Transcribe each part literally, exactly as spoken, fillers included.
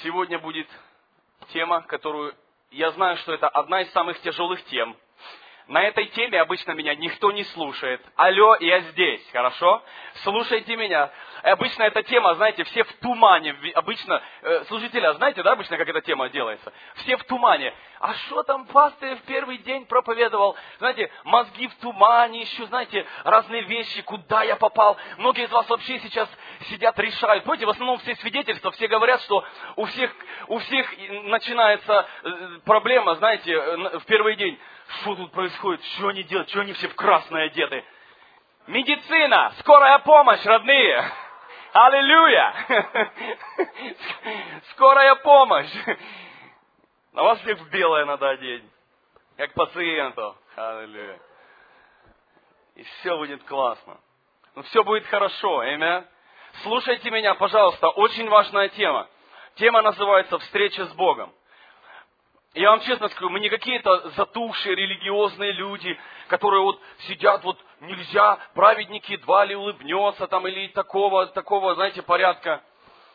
Сегодня будет тема, которую я знаю, что это одна из самых тяжелых тем. На этой теме обычно меня никто не слушает. Алло, я здесь, хорошо? Слушайте меня. Обычно эта тема, знаете, все в тумане. Обычно, э, служители, а знаете, да, обычно, как эта тема делается? Все в тумане. А что там пастырь в первый день проповедовал? Знаете, мозги в тумане, еще, знаете, разные вещи, куда я попал. Многие из вас вообще сейчас сидят, решают. Помните, в основном все свидетельства, все говорят, что у всех, у всех начинается проблема, знаете, в первый день. Что тут происходит? Что они делают? Что они все в красное одеты? Медицина! Скорая помощь, родные! Аллилуйя! Скорая помощь! На вас всех в белое надо одеть. Как пациенту. Аллилуйя. И все будет классно. Ну, все будет хорошо. Аминь. Слушайте меня, пожалуйста. Очень важная тема. Тема называется «Встреча с Богом». Я вам честно скажу, мы не какие-то затухшие религиозные люди, которые вот сидят, вот нельзя, праведник едва ли улыбнется, там, или такого, такого, знаете, порядка,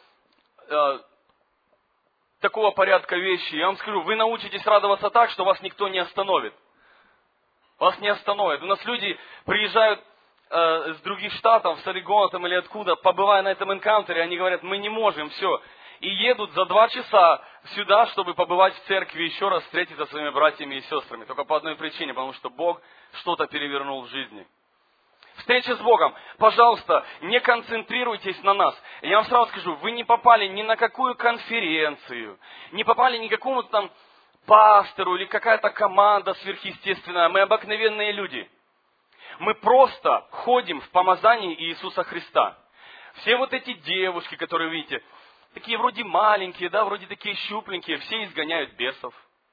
э, такого порядка вещи. Я вам скажу, вы научитесь радоваться так, что вас никто не остановит. Вас не остановит. У нас люди приезжают э, с других штатов, с Орегона там, или откуда, побывая на этом энкаунтере, они говорят, мы не можем, все. И едут за два часа сюда, чтобы побывать в церкви, еще раз встретиться со своими братьями и сестрами. Только по одной причине, потому что Бог что-то перевернул в жизни. Встреча с Богом. Пожалуйста, не концентрируйтесь на нас. Я вам сразу скажу, вы не попали ни на какую конференцию, не попали ни к какому-то там пастору или какая-то команда сверхъестественная. Мы обыкновенные люди. Мы просто ходим в помазании Иисуса Христа. Все вот эти девушки, которые видите, такие вроде маленькие, да, вроде такие щупленькие, все изгоняют бесов.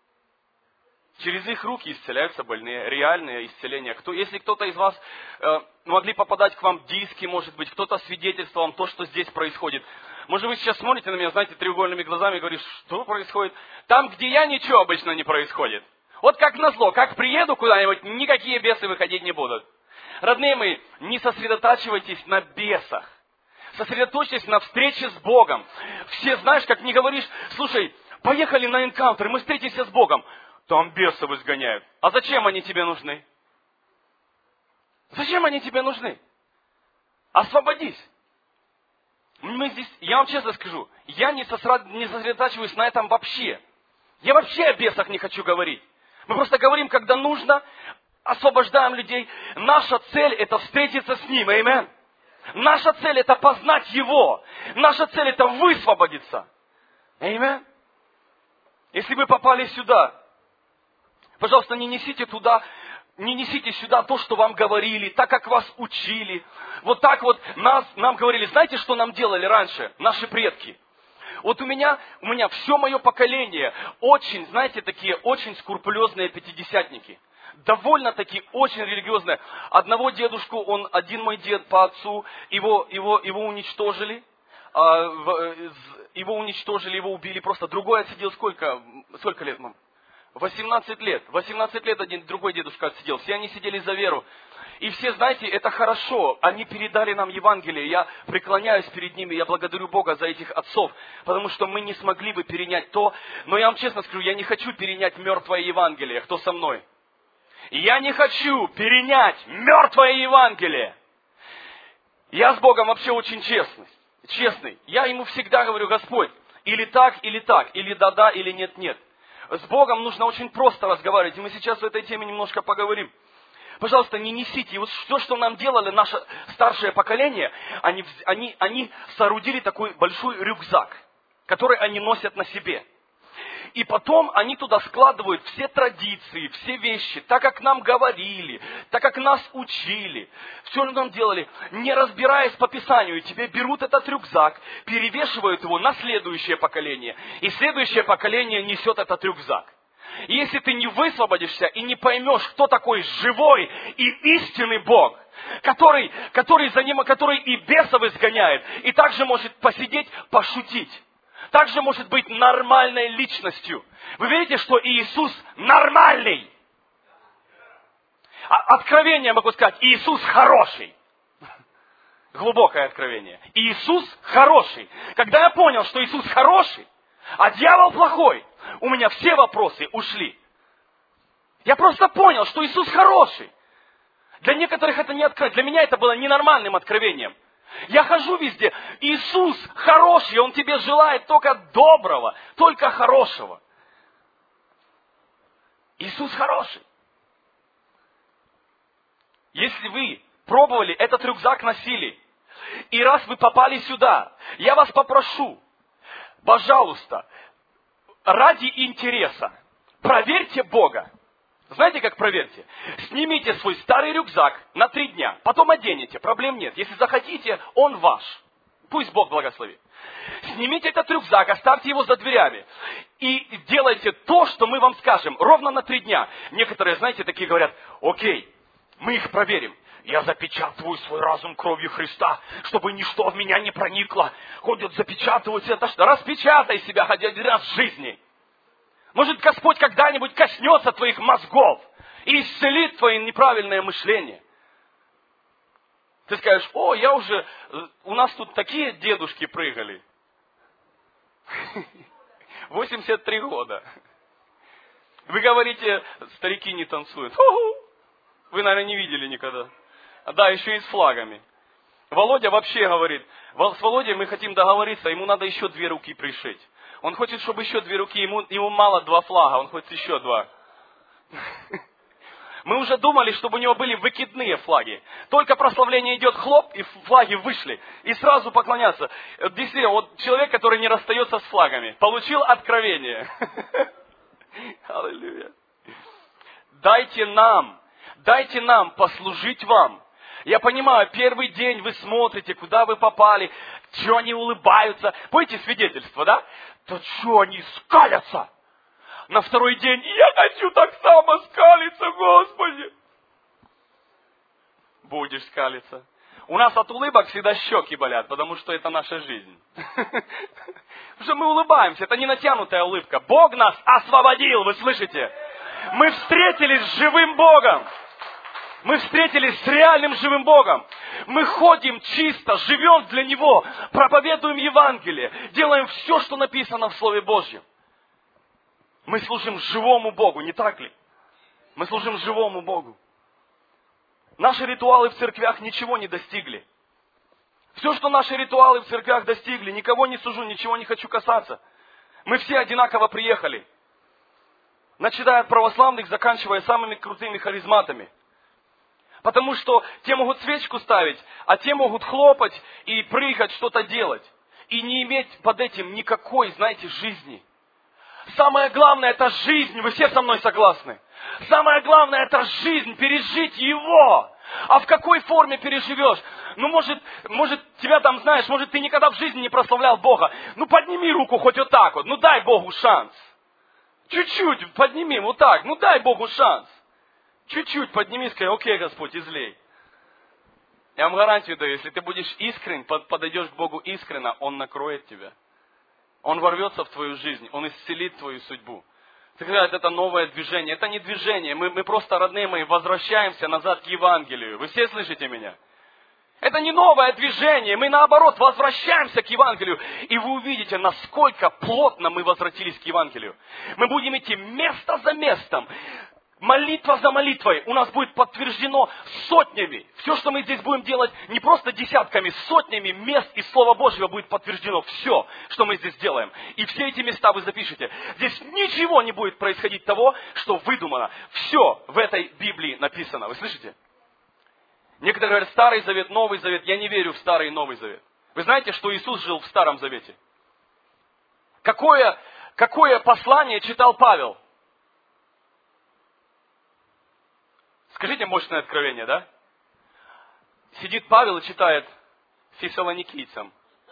Через их руки исцеляются больные, реальные исцеления. Кто, если кто-то из вас э, могли попадать к вам диски, может быть, кто-то свидетельствовал вам то, что здесь происходит. Может, вы сейчас смотрите на меня, знаете, треугольными глазами и говорите, что происходит? Там, где я, ничего обычно не происходит. Вот как назло, как приеду куда-нибудь, никакие бесы выходить не будут. Родные мои, не сосредотачивайтесь на бесах. Сосредоточьтесь на встрече с Богом. Все, знаешь, как не говоришь, слушай, поехали на энкаунтер, мы встретимся с Богом. Там бесов изгоняют. А зачем они тебе нужны? Зачем они тебе нужны? Освободись. Мы здесь, я вам честно скажу, я не сосредотачиваюсь на этом вообще. Я вообще о бесах не хочу говорить. Мы просто говорим, когда нужно, освобождаем людей. Наша цель это встретиться с Ним. Аминь. Наша цель это познать Его. Наша цель это высвободиться. Аминь. Если вы попали сюда, пожалуйста, не несите туда, не несите сюда то, что вам говорили, так как вас учили. Вот так вот нас, нам говорили. Знаете, что нам делали раньше наши предки? Вот у меня, у меня все мое поколение очень, знаете, такие очень скрупулезные пятидесятники. Довольно-таки очень религиозные. Одного дедушку, он один мой дед по отцу, его, его, его уничтожили. Его уничтожили, его убили просто. Другой отсидел сколько? Сколько лет, мам? восемнадцать лет. восемнадцать лет один другой дедушка отсидел. Все они сидели за веру. И все, знаете, это хорошо. Они передали нам Евангелие. Я преклоняюсь перед ними. Я благодарю Бога за этих отцов. Потому что мы не смогли бы перенять то. Но я вам честно скажу, я не хочу перенять мертвое Евангелие. Кто со мной? Я не хочу перенять мертвое Евангелие. Я с Богом вообще очень честный. Честный. Я Ему всегда говорю, Господь, или так, или так, или да-да, или нет-нет. С Богом нужно очень просто разговаривать. И мы сейчас в этой теме немножко поговорим. Пожалуйста, не несите. И вот все, что нам делали наше старшее поколение, они, они, они соорудили такой большой рюкзак, который они носят на себе. И потом они туда складывают все традиции, все вещи, так как нам говорили, так как нас учили. Все, что нам делали, не разбираясь по Писанию, тебе берут этот рюкзак, перевешивают его на следующее поколение. И следующее поколение несет этот рюкзак. И если ты не высвободишься и не поймешь, кто такой живой и истинный Бог, который, который, за ним, который и бесов изгоняет, и также может посидеть, пошутить. Также может быть нормальной личностью. Вы видите, что Иисус нормальный. Откровение, могу сказать, Иисус хороший. Глубокое откровение. Иисус хороший. Когда я понял, что Иисус хороший, А дьявол плохой. У меня все вопросы ушли. Я просто понял, что Иисус хороший. Для некоторых это не открыто. Для меня это было ненормальным откровением. Я хожу везде. Иисус хороший, Он тебе желает только доброго, только хорошего. Иисус хороший. Если вы пробовали, этот рюкзак носили, и раз вы попали сюда, я вас попрошу, пожалуйста, ради интереса, проверьте Бога. Знаете, как проверьте? Снимите свой старый рюкзак на три дня, потом оденете, проблем нет. Если захотите, он ваш. Пусть Бог благословит. Снимите этот рюкзак, оставьте его за дверями. И делайте то, что мы вам скажем, ровно на три дня. Некоторые, знаете, такие говорят, окей, мы их проверим. Я запечатываю свой разум кровью Христа, чтобы ничто в меня не проникло. Ходят, запечатывают это, что распечатай себя хотя один раз в жизни. Может, Господь когда-нибудь коснется твоих мозгов и исцелит твое неправильное мышление. Ты скажешь, о, я уже, у нас тут такие дедушки прыгали. восемьдесят три года. Вы говорите, старики не танцуют. Вы, наверное, не видели никогда. Да, еще и с флагами. Володя вообще говорит, с Володей мы хотим договориться, ему надо еще две руки пришить. Он хочет, чтобы еще две руки, ему, ему мало два флага, он хочет еще два. Мы уже думали, чтобы у него были выкидные флаги. Только прославление идет, хлоп, и флаги вышли. И сразу поклоняться. Действительно, вот человек, который не расстается с флагами, получил откровение. Аллилуйя. Дайте нам, дайте нам послужить вам. Я понимаю, первый день вы смотрите, куда вы попали, что они улыбаются. Помните свидетельство, да? Да что они скалятся? На второй день, я хочу так само скалиться, Господи. Будешь скалиться. У нас от улыбок всегда щеки болят, потому что это наша жизнь. Потому что мы улыбаемся, это не натянутая улыбка. Бог нас освободил, вы слышите? Мы встретились с живым Богом. Мы встретились с реальным живым Богом. Мы ходим чисто, живем для Него, проповедуем Евангелие, делаем все, что написано в Слове Божьем. Мы служим живому Богу, не так ли? Мы служим живому Богу. Наши ритуалы в церквях ничего не достигли. Все, что наши ритуалы в церквях достигли, никого не сужу, ничего не хочу касаться. Мы все одинаково приехали. Начиная от православных, заканчивая самыми крутыми харизматами. Потому что те могут свечку ставить, а те могут хлопать и прыгать, что-то делать. И не иметь под этим никакой, знаете, жизни. Самое главное, это жизнь. Вы все со мной согласны? Самое главное, это жизнь, пережить Его. А в какой форме переживешь? Ну, может, может, тебя там, знаешь, может, ты никогда в жизни не прославлял Бога. Ну, подними руку хоть вот так вот. Ну, дай Богу шанс. Чуть-чуть подними, вот так. Ну, дай Богу шанс. Чуть-чуть подними, скажи, окей, Господь, излей. Я вам гарантию даю, если ты будешь искренен, подойдешь к Богу искренно, Он накроет тебя. Он ворвется в твою жизнь, Он исцелит твою судьбу. Ты говоришь, это новое движение. Это не движение, мы, мы просто, родные мои, возвращаемся назад к Евангелию. Вы все слышите меня? Это не новое движение, мы наоборот возвращаемся к Евангелию. И вы увидите, насколько плотно мы возвратились к Евангелию. Мы будем идти место за местом. Молитва за молитвой у нас будет подтверждено сотнями. Все, что мы здесь будем делать, не просто десятками, сотнями мест из Слова Божьего будет подтверждено все, что мы здесь делаем. И все эти места вы запишите. Здесь ничего не будет происходить того, что выдумано. Все в этой Библии написано. Вы слышите? Некоторые говорят, Старый Завет, Новый Завет. Я не верю в Старый и Новый Завет. Вы знаете, что Иисус жил в Старом Завете? Какое, какое послание читал Павел? Скажите мощное откровение, да? Сидит Павел и читает фессалоникийцам.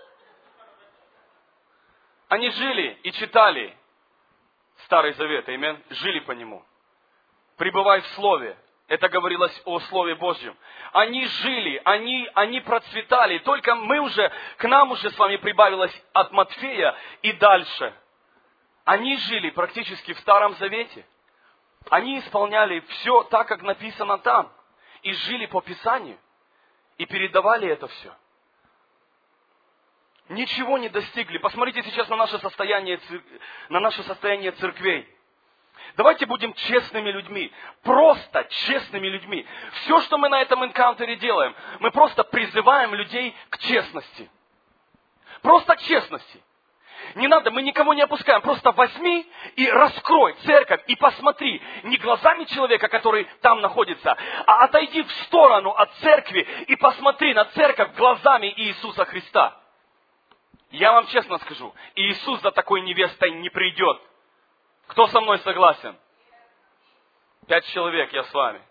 Они жили и читали Старый Завет, аминь, жили по нему. Пребывай в Слове. Это говорилось о Слове Божьем. Они жили, они, они процветали. Только мы уже, к нам уже с вами прибавилось от Матфея и дальше. Они жили практически в Старом Завете. Они исполняли все так, как написано там. И жили по Писанию. И передавали это все. Ничего не достигли. Посмотрите сейчас на наше состояние, на наше состояние церквей. Давайте будем честными людьми. Просто честными людьми. Все, что мы на этом энкаунтере делаем, мы просто призываем людей к честности. Просто к честности. Не надо, мы никого не опускаем. Просто возьми и раскрой церковь и посмотри. Не глазами человека, который там находится, а отойди в сторону от церкви и посмотри на церковь глазами Иисуса Христа. Я вам честно скажу, Иисус за такой невестой не придет. Кто со мной согласен? Пять человек, я с вами.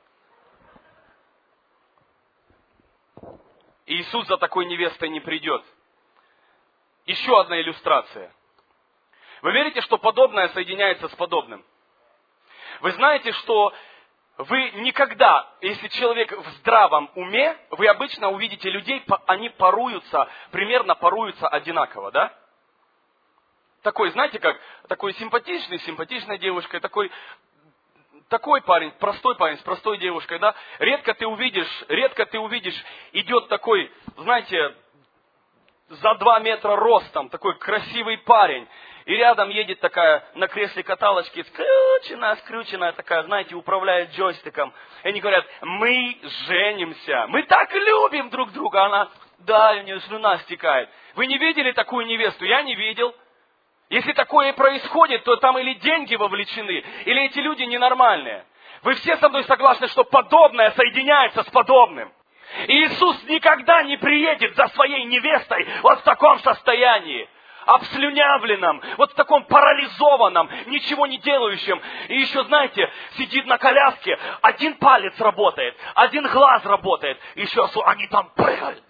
Иисус за такой невестой не придет. Еще одна иллюстрация. Вы верите, что подобное соединяется с подобным? Вы знаете, что вы никогда, если человек в здравом уме, вы обычно увидите людей, они паруются, примерно паруются одинаково, да? Такой, знаете как, такой симпатичный, симпатичная девушка, такой, такой парень, простой парень с простой девушкой, да? Редко ты увидишь, редко ты увидишь, идет такой, знаете, за два метра ростом, такой красивый парень. И рядом едет такая на кресле каталочки, скрюченная, скрюченная такая, знаете, управляет джойстиком. И они говорят, мы женимся, мы так любим друг друга. Она, да, у нее слюна стекает. Вы не видели такую невесту? Я не видел. Если такое происходит, то там или деньги вовлечены, или эти люди ненормальные. Вы все со мной согласны, что подобное соединяется с подобным. Иисус никогда не приедет за своей невестой вот в таком состоянии. Обслюнявленном, вот в таком парализованном, ничего не делающем. И еще, знаете, сидит на коляске, один палец работает, один глаз работает, еще они там прыгают.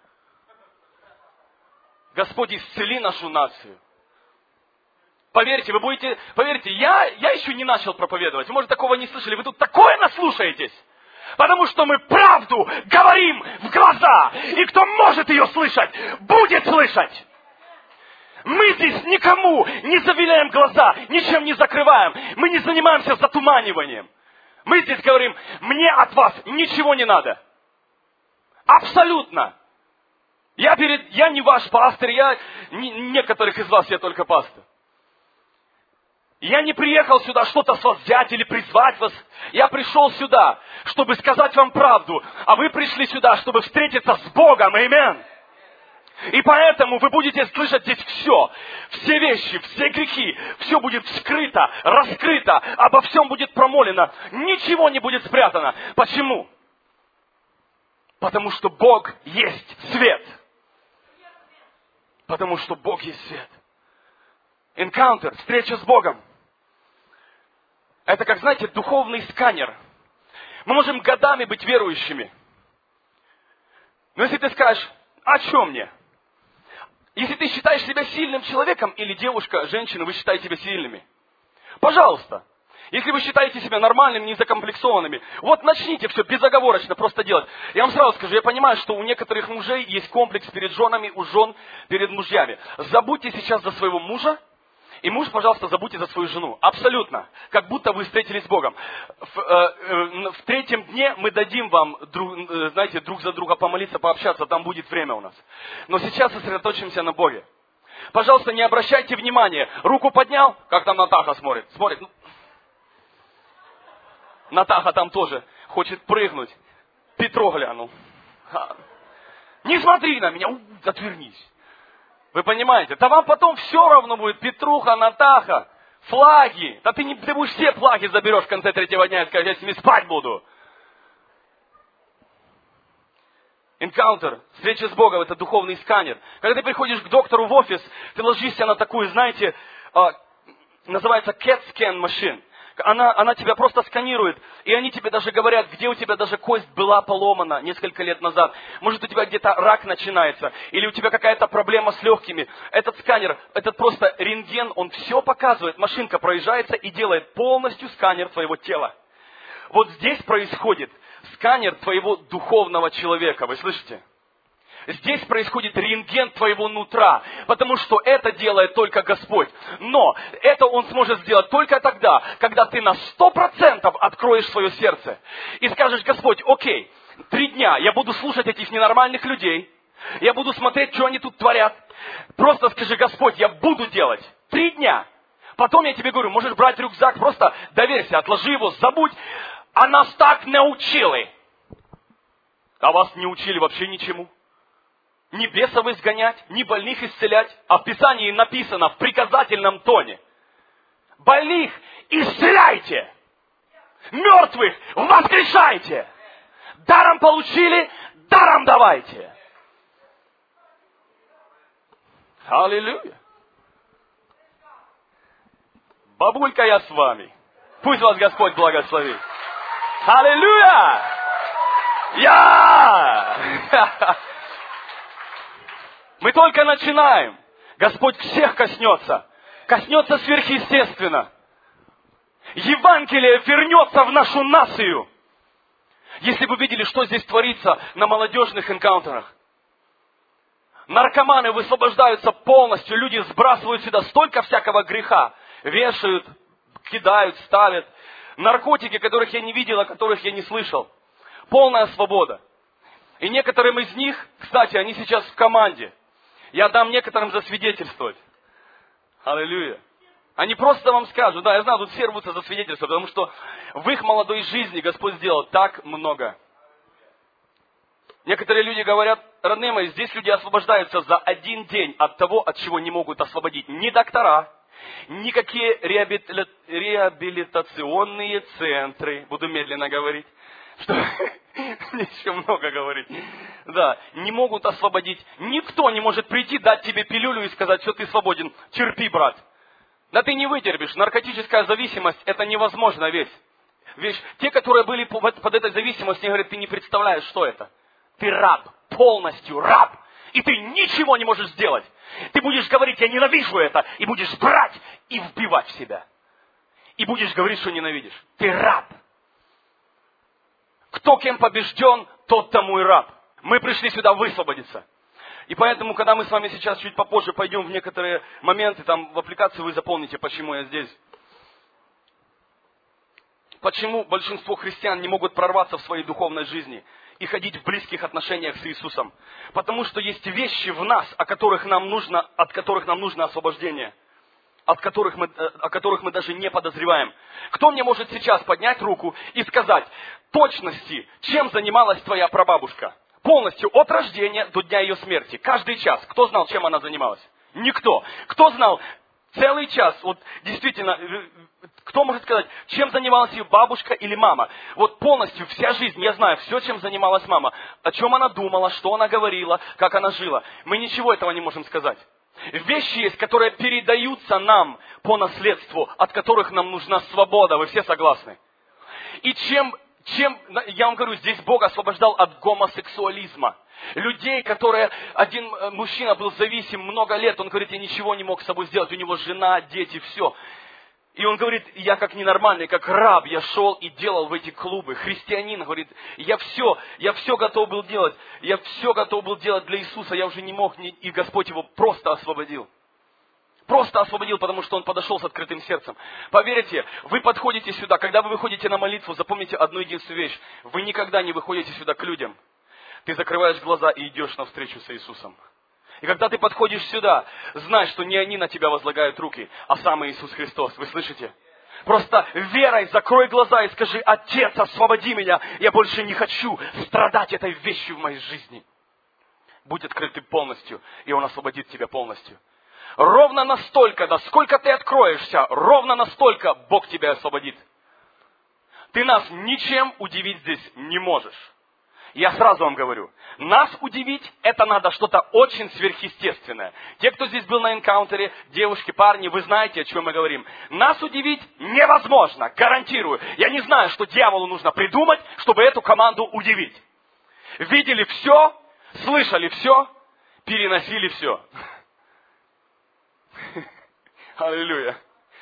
Господь, исцели нашу нацию. Поверьте, вы будете, поверьте, я, я еще не начал проповедовать, вы, может, такого не слышали, вы тут такое наслушаетесь. Потому что мы правду говорим в глаза, и кто может ее слышать, будет слышать. Мы здесь никому не завиляем глаза, ничем не закрываем. Мы не занимаемся затуманиванием. Мы здесь говорим, мне от вас ничего не надо. Абсолютно. Я, перед, я не ваш пастор, я, не, некоторых из вас я только пастор. Я не приехал сюда что-то с вас взять или призвать вас. Я пришел сюда, чтобы сказать вам правду. А вы пришли сюда, чтобы встретиться с Богом. Аминь. И поэтому вы будете слышать здесь все. Все вещи, все грехи. Все будет вскрыто, раскрыто. Обо всем будет промолено. Ничего не будет спрятано. Почему? Потому что Бог есть свет. Потому что Бог есть свет. Энкаунтер, встреча с Богом. Это, как, знаете, духовный сканер. Мы можем годами быть верующими. Но если ты скажешь, а что мне? Если ты считаешь себя сильным человеком, или девушка, женщина, вы считаете себя сильными, пожалуйста. Если вы считаете себя нормальными, незакомплексованными, вот начните все безоговорочно просто делать. Я вам сразу скажу, я понимаю, что у некоторых мужей есть комплекс перед женами, у жен перед мужьями. Забудьте сейчас за своего мужа, и муж, пожалуйста, забудьте за свою жену. Абсолютно. Как будто вы встретились с Богом. В, э, в третьем дне мы дадим вам, друг, знаете, друг за друга помолиться, пообщаться. Там будет время у нас. Но сейчас сосредоточимся на Боге. Пожалуйста, не обращайте внимания. Руку поднял, как там Натаха смотрит. Смотрит. Натаха там тоже хочет прыгнуть. Петро глянул. Не смотри на меня, отвернись. Вы понимаете? Да вам потом все равно будет Петруха, Натаха, флаги. Да ты, не, ты будешь все флаги заберешь в конце третьего дня и скажешь, я с ними спать буду. Энкаунтер, встреча с Богом, это духовный сканер. Когда ты приходишь к доктору в офис, ты ложишься на такую, знаете, называется кэт-скэн машин. Она, она тебя просто сканирует, и они тебе даже говорят, где у тебя даже кость была поломана несколько лет назад. Может, у тебя где-то рак начинается, или у тебя какая-то проблема с легкими. Этот сканер, этот просто рентген, он все показывает. Машинка проезжается и делает полностью сканер твоего тела. Вот здесь происходит сканер твоего духовного человека, вы слышите? Здесь происходит рентген твоего нутра, потому что это делает только Господь. Но это Он сможет сделать только тогда, когда ты на сто процентов откроешь свое сердце и скажешь, Господь, окей, три дня я буду слушать этих ненормальных людей, Я буду смотреть, что они тут творят. Просто скажи: Господь, я буду делать. Три дня. Потом я тебе говорю, можешь брать рюкзак, просто доверься, отложи его, забудь. А нас так научили. А вас не учили вообще ничему. Ни бесов изгонять, ни больных исцелять. А в Писании написано в приказательном тоне: больных исцеляйте, мертвых воскрешайте. Даром получили, даром давайте. Аллилуйя. Бабулька, я с вами. Пусть вас Господь благословит. Аллилуйя! Я! Мы только начинаем. Господь всех коснется. Коснется сверхъестественно. Евангелие вернется в нашу нацию. Если бы вы видели, что здесь творится на молодежных энкаунтерах. Наркоманы высвобождаются полностью. Люди сбрасывают сюда столько всякого греха. Вешают, кидают, ставят. Наркотики, которых я не видел, о которых я не слышал. Полная свобода. И некоторым из них, кстати, они сейчас в команде. Я дам некоторым засвидетельствовать. Аллилуйя. Они просто вам скажут: да, я знаю, тут все рвутся за свидетельство, потому что в их молодой жизни Господь сделал так много. Некоторые люди говорят: родные мои, здесь люди освобождаются за один день от того, от чего не могут освободить ни доктора, никакие реабили... реабилитационные центры. Буду медленно говорить. Что мне еще много говорить. Да, не могут освободить. Никто не может прийти, дать тебе пилюлю и сказать: все, ты свободен, терпи, брат. Да ты не вытерпишь. Наркотическая зависимость — это невозможная вещь. вещь. Те, которые были под этой зависимостью, говорят: ты не представляешь, что это. Ты раб, полностью раб. И ты ничего не можешь сделать. Ты будешь говорить: я ненавижу это. И будешь брать и вбивать в себя. И будешь говорить, что ненавидишь. Ты раб. Кто кем побежден, тот тому и раб. Мы пришли сюда высвободиться. И поэтому, когда мы с вами сейчас чуть попозже пойдем в некоторые моменты, там в аппликации вы заполните, почему я здесь. Почему большинство христиан не могут прорваться в своей духовной жизни и ходить в близких отношениях с Иисусом? Потому что есть вещи в нас, о которых нам нужно, от которых нам нужно освобождение. От которых мы, о которых мы даже не подозреваем. Кто мне может сейчас поднять руку и сказать точности, чем занималась твоя прабабушка? Полностью от рождения до дня ее смерти. Каждый час. Кто знал, чем она занималась? Никто. Кто знал целый час? Вот действительно, кто может сказать, чем занималась ее бабушка или мама? Вот полностью вся жизнь, я знаю все, чем занималась мама. О чем она думала, что она говорила, как она жила. Мы ничего этого не можем сказать. Вещи есть, которые передаются нам по наследству, от которых нам нужна свобода. Вы все согласны? И чем, чем, я вам говорю, здесь Бог освобождал от гомосексуализма. Людей, которые, один мужчина был зависим много лет, он говорит: я ничего не мог с собой сделать, у него жена, дети, все. И он говорит: я как ненормальный, как раб, я шел и делал в эти клубы. Христианин говорит: я все, я все готов был делать, я все готов был делать для Иисуса, я уже не мог, и Господь его просто освободил. Просто освободил, потому что он подошел с открытым сердцем. Поверьте, вы подходите сюда, когда вы выходите на молитву, запомните одну единственную вещь. Вы никогда не выходите сюда к людям. Ты закрываешь глаза и идешь навстречу с Иисусом. И когда ты подходишь сюда, знай, что не они на тебя возлагают руки, а сам Иисус Христос. Вы слышите? Просто верой закрой глаза и скажи: Отец, освободи меня, я больше не хочу страдать этой вещью в моей жизни. Будь открытым полностью, и Он освободит тебя полностью. Ровно настолько, насколько ты откроешься, ровно настолько Бог тебя освободит. Ты нас ничем удивить здесь не можешь. Я сразу вам говорю, нас удивить, это надо что-то очень сверхъестественное. Те, кто здесь был на энкаунтере, девушки, парни, вы знаете, о чем мы говорим. Нас удивить невозможно, гарантирую. Я не знаю, что дьяволу нужно придумать, чтобы эту команду удивить. Видели все, слышали все, переносили все. Аллилуйя.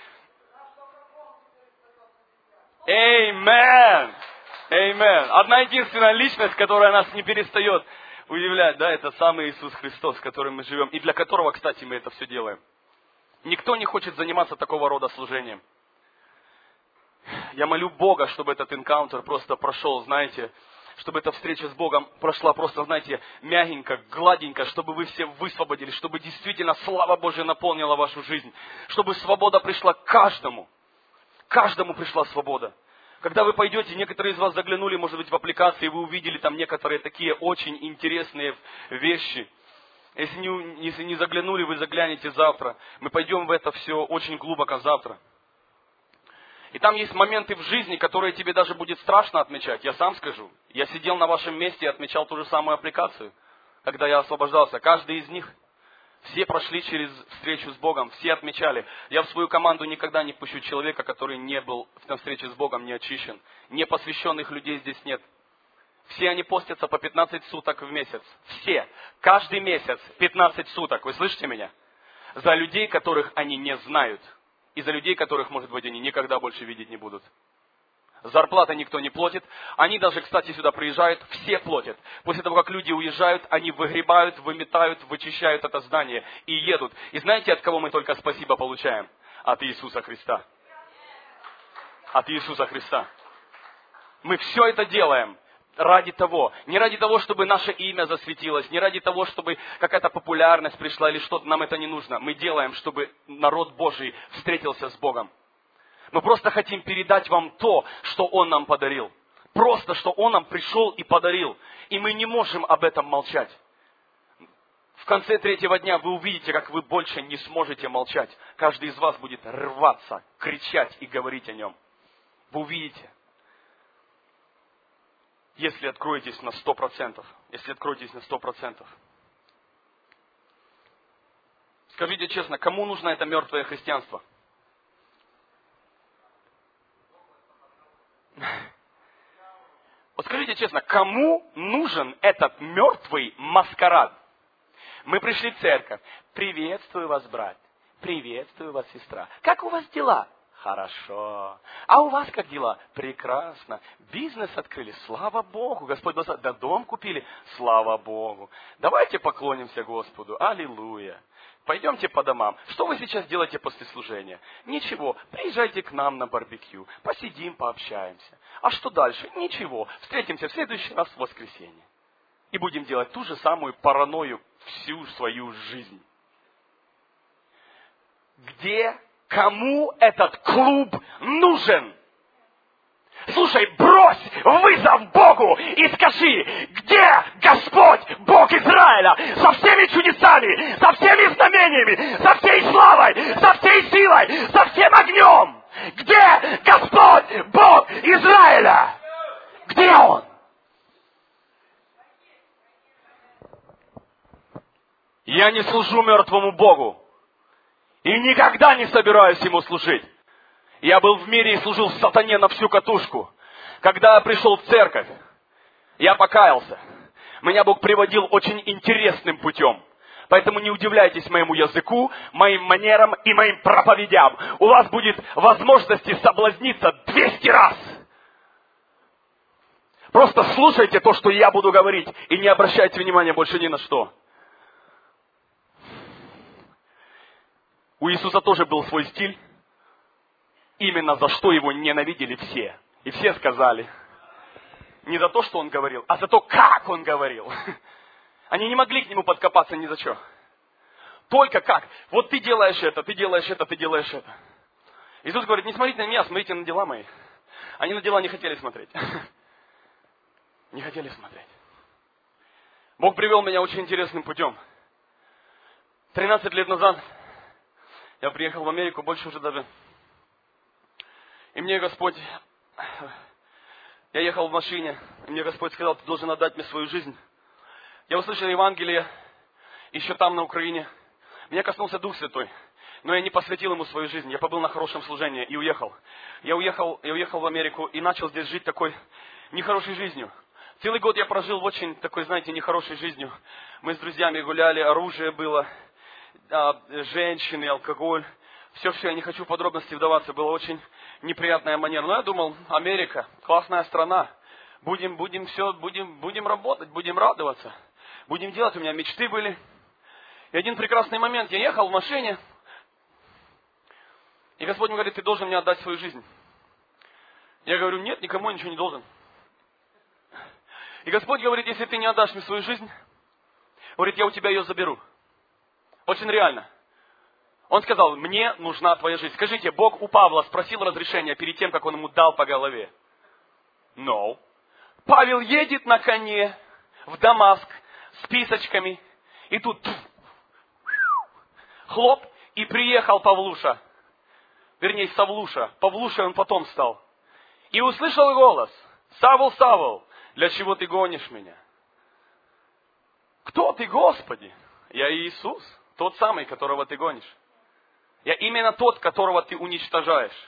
Аминь. Аминь. Одна единственная личность, которая нас не перестает удивлять, да, это сам Иисус Христос, с которым мы живем, и для которого, кстати, мы это все делаем. Никто не хочет заниматься такого рода служением. Я молю Бога, чтобы этот энкаунтер просто прошел, знаете, чтобы эта встреча с Богом прошла просто, знаете, мягенько, гладенько, чтобы вы все высвободились, чтобы действительно слава Божья наполнила вашу жизнь, чтобы свобода пришла к каждому. Каждому пришла свобода. Когда вы пойдете, некоторые из вас заглянули, может быть, в аппликации, вы увидели там некоторые такие очень интересные вещи. Если не, если не заглянули, вы заглянете завтра. Мы пойдем в это все очень глубоко завтра. И там есть моменты в жизни, которые тебе даже будет страшно отмечать. Я сам скажу. Я сидел на вашем месте и отмечал ту же самую аппликацию, когда я освобождался. Каждый из них, все прошли через встречу с Богом, все отмечали. Я в свою команду никогда не пущу человека, который не был на встрече с Богом, не очищен. Непосвященных людей здесь нет. Все они постятся по пятнадцать суток в месяц. Все. Каждый месяц пятнадцать суток. Вы слышите меня? За людей, которых они не знают. И за людей, которых, может быть, они никогда больше видеть не будут. Зарплаты никто не платит. Они даже, кстати, сюда приезжают, все платят. После того, как люди уезжают, они выгребают, выметают, вычищают это здание и едут. И знаете, от кого мы только спасибо получаем? От Иисуса Христа. От Иисуса Христа. Мы все это делаем ради того, не ради того, чтобы наше имя засветилось, не ради того, чтобы какая-то популярность пришла или что-то, нам это не нужно. Мы делаем, чтобы народ Божий встретился с Богом. Мы просто хотим передать вам то, что Он нам подарил. Просто, что Он нам пришел и подарил. И мы не можем об этом молчать. В конце третьего дня вы увидите, как вы больше не сможете молчать. Каждый из вас будет рваться, кричать и говорить о Нем. Вы увидите. Если откроетесь на сто процентов. Если откроетесь на сто процентов. Скажите честно, кому нужно это мертвое христианство? Вот скажите честно, кому нужен этот мертвый маскарад? Мы пришли в церковь. Приветствую вас, брат. Приветствую вас, сестра. Как у вас дела? Хорошо. А у вас как дела? Прекрасно. Бизнес открыли? Слава Богу. Господь благословил. Да дом купили? Слава Богу. Давайте поклонимся Господу. Аллилуйя. Пойдемте по домам. Что вы сейчас делаете после служения? Ничего. Приезжайте к нам на барбекю. Посидим, пообщаемся. А что дальше? Ничего. Встретимся в следующий раз в воскресенье. И будем делать ту же самую паранойю всю свою жизнь. Где, кому этот клуб нужен? Слушай, брось вызов Богу и скажи, где Господь, Бог Израиля, со всеми чудесами, со всеми знамениями, со всей славой, со всей силой, со всем огнем? Где Господь, Бог Израиля? Где Он? Я не служу мертвому Богу. И никогда не собираюсь Ему служить. Я был в мире и служил сатане на всю катушку. Когда я пришел в церковь, я покаялся. Меня Бог приводил очень интересным путем. Поэтому не удивляйтесь моему языку, моим манерам и моим проповедям. У вас будет возможности соблазниться двести раз. Просто слушайте то, что я буду говорить, и не обращайте внимания больше ни на что. У Иисуса тоже был свой стиль. Именно за что Его ненавидели все. И все сказали. Не за то, что Он говорил, а за то, как Он говорил. Они не могли к Нему подкопаться ни за что. Только как. Вот ты делаешь это, ты делаешь это, ты делаешь это. Иисус говорит, не смотрите на меня, смотрите на дела мои. Они на дела не хотели смотреть. Не хотели смотреть. Бог привел меня очень интересным путем. тринадцать лет назад я приехал в Америку, больше уже даже. И мне Господь, я ехал в машине, и мне Господь сказал, ты должен отдать мне свою жизнь. Я услышал Евангелие еще там, на Украине. Меня коснулся Дух Святой, но я не посвятил Ему свою жизнь. Я побыл на хорошем служении и уехал. Я уехал, я уехал в Америку и начал здесь жить такой нехорошей жизнью. Целый год я прожил в очень такой, знаете, нехорошей жизнью. Мы с друзьями гуляли, оружие было, женщины, алкоголь. Все-все, я не хочу в подробности вдаваться, была очень неприятная манера. Но я думал, Америка, классная страна. Будем, будем все, будем, будем работать, будем радоваться. Будем делать, у меня мечты были. И один прекрасный момент, я ехал в машине. И Господь мне говорит, ты должен мне отдать свою жизнь. Я говорю, нет, никому ничего не должен. И Господь говорит, если ты не отдашь мне свою жизнь, говорит, я у тебя ее заберу. Очень реально. Он сказал, мне нужна твоя жизнь. Скажите, Бог у Павла спросил разрешения перед тем, как он ему дал по голове? No. Павел едет на коне в Дамаск с писочками. И тут хлоп, и приехал Павлуша. Вернее, Савлуша. Павлушей он потом стал. И услышал голос. Савл, Савл, для чего ты гонишь меня? Кто ты, Господи? Я Иисус, тот самый, которого ты гонишь. Я именно тот, которого ты уничтожаешь.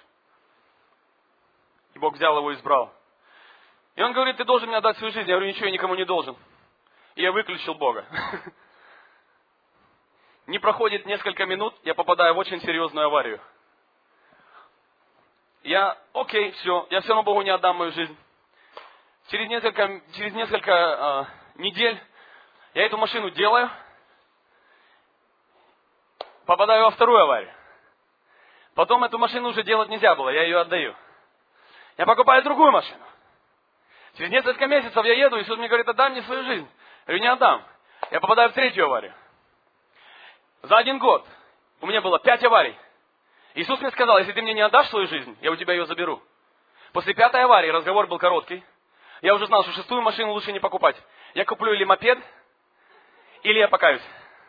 И Бог взял его и избрал. И он говорит, ты должен мне отдать свою жизнь. Я говорю, ничего, я никому не должен. И я выключил Бога. Не проходит несколько минут, я попадаю в очень серьезную аварию. Я, окей, все, я все равно Богу не отдам мою жизнь. Через несколько, через несколько э, недель я эту машину делаю, попадаю во вторую аварию. Потом эту машину уже делать нельзя было, я ее отдаю. Я покупаю другую машину. Через несколько месяцев я еду, и Иисус мне говорит, отдай мне свою жизнь. Я говорю, не отдам. Я попадаю в третью аварию. За один год у меня было пять аварий. Иисус мне сказал, если ты мне не отдашь свою жизнь, я у тебя ее заберу. После пятой аварии разговор был короткий. Я уже знал, что шестую машину лучше не покупать. Я куплю или мопед, или я покаюсь.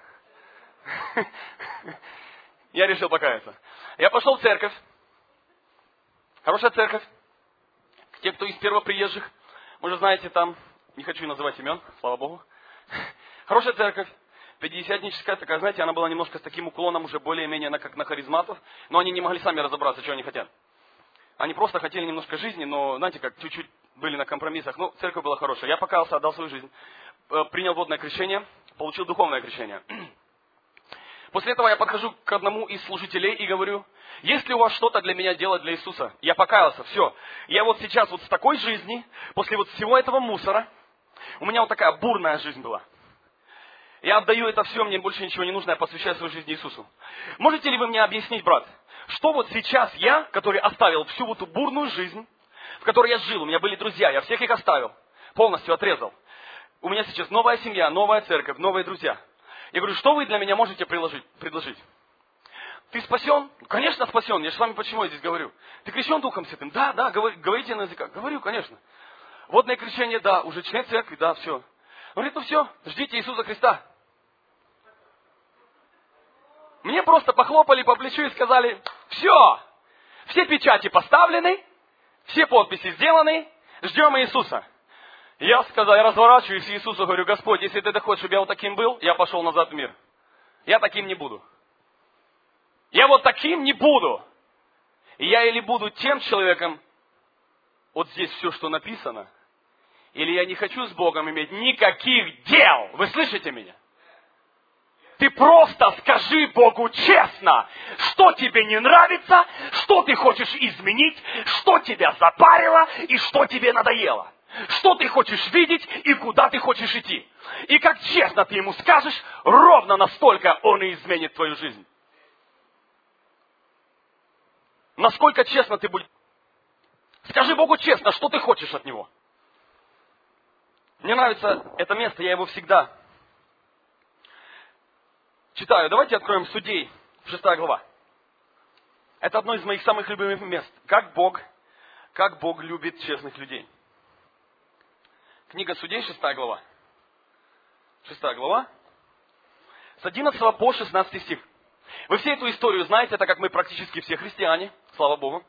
Я решил покаяться. Я пошел в церковь. Хорошая церковь. Те, кто из первоприезжих, вы же знаете, там, не хочу называть имен, слава Богу. Хорошая церковь. Пятидесятническая такая, знаете, она была немножко с таким уклоном, уже более-менее на, как на харизматов. Но они не могли сами разобраться, что они хотят. Они просто хотели немножко жизни, но, знаете, как чуть-чуть были на компромиссах. Ну, церковь была хорошая. Я покаялся, отдал свою жизнь. Принял водное крещение, получил духовное крещение. После этого я подхожу к одному из служителей и говорю, есть ли у вас что-то для меня делать для Иисуса? Я покаялся, все. Я вот сейчас вот с такой жизни, после вот всего этого мусора, у меня вот такая бурная жизнь была. Я отдаю это все, мне больше ничего не нужно, я посвящаю свою жизнь Иисусу. Можете ли вы мне объяснить, брат, что вот сейчас я, который оставил всю вот эту бурную жизнь, в которой я жил, у меня были друзья, я всех их оставил, полностью отрезал. У меня сейчас новая семья, новая церковь, новые друзья. Я говорю, что вы для меня можете предложить? предложить? Ты спасен? Конечно, спасен. Я же с вами почему я здесь говорю. Ты крещен Духом Святым? Да, да, говорите на языках. Говорю, конечно. Водное крещение, да. Уже член церкви, да, все. Говорит, ну все, ждите Иисуса Христа. Мне просто похлопали по плечу и сказали, все, все печати поставлены, все подписи сделаны, ждем Иисуса. Я сказал, я разворачиваюсь к Иисусу, говорю, Господь, если ты хочешь, чтобы я вот таким был, я пошел назад в мир. Я таким не буду. Я вот таким не буду. И я или буду тем человеком, вот здесь все, что написано, или я не хочу с Богом иметь никаких дел. Вы слышите меня? Ты просто скажи Богу честно, что тебе не нравится, что ты хочешь изменить, что тебя запарило и что тебе надоело. Что ты хочешь видеть и куда ты хочешь идти. И как честно ты ему скажешь, ровно настолько он и изменит твою жизнь. Насколько честно ты будешь. Скажи Богу честно, что ты хочешь от него. Мне нравится это место, я его всегда читаю. Давайте откроем Судей, шестая глава. Это одно из моих самых любимых мест. Как Бог, как Бог любит честных людей. Книга Судей, шестая глава. Шестая глава. С одиннадцатого по шестнадцатый стих. Вы все эту историю знаете, так как мы практически все христиане, слава Богу.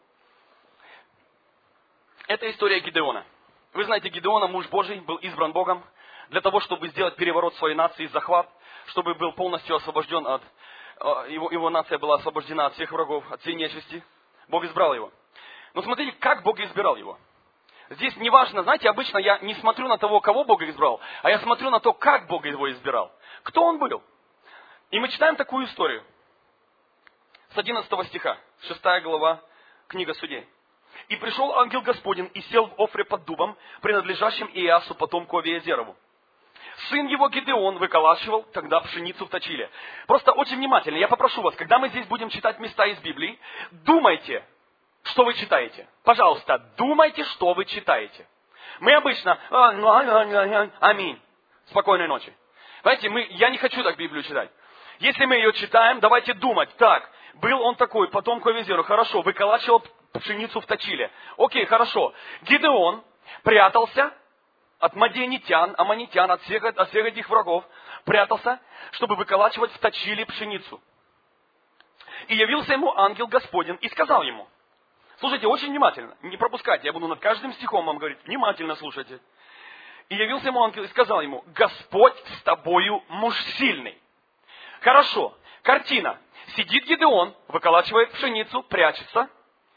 Это история Гидеона. Вы знаете, Гидеона, муж Божий, был избран Богом для того, чтобы сделать переворот своей нации, захват, чтобы был полностью освобожден от... Его, его нация была освобождена от всех врагов, от всей нечисти. Бог избрал его. Но смотрите, как Бог избирал его. Здесь не важно, знаете, обычно я не смотрю на того, кого Бог избрал, а я смотрю на то, как Бог его избирал. Кто он был? И мы читаем такую историю. С одиннадцатого стиха, шестая глава, книга Судей. «И пришел ангел Господень и сел в Офре под дубом, принадлежащим Иасу, потомку Авиезерову. Сын его Гидеон выколачивал тогда пшеницу в точиле». Просто очень внимательно, я попрошу вас, когда мы здесь будем читать места из Библии, думайте, что вы читаете. Пожалуйста, думайте, что вы читаете. Мы обычно, аминь, спокойной ночи. Понимаете, мы, я не хочу так Библию читать. Если мы ее читаем, давайте думать, так, был он такой, потом Ковизеру, хорошо, выколачивал пшеницу в точиле. Окей, хорошо. Гидеон прятался от мадианитян, аммонитян, от всех, от всех этих врагов, прятался, чтобы выколачивать в точиле пшеницу. И явился ему ангел Господень и сказал ему, слушайте, очень внимательно, не пропускайте, я буду над каждым стихом вам говорить, внимательно слушайте. И явился ему ангел и сказал ему, Господь с тобою, муж сильный. Хорошо, картина. Сидит Гидеон, выколачивает пшеницу, прячется.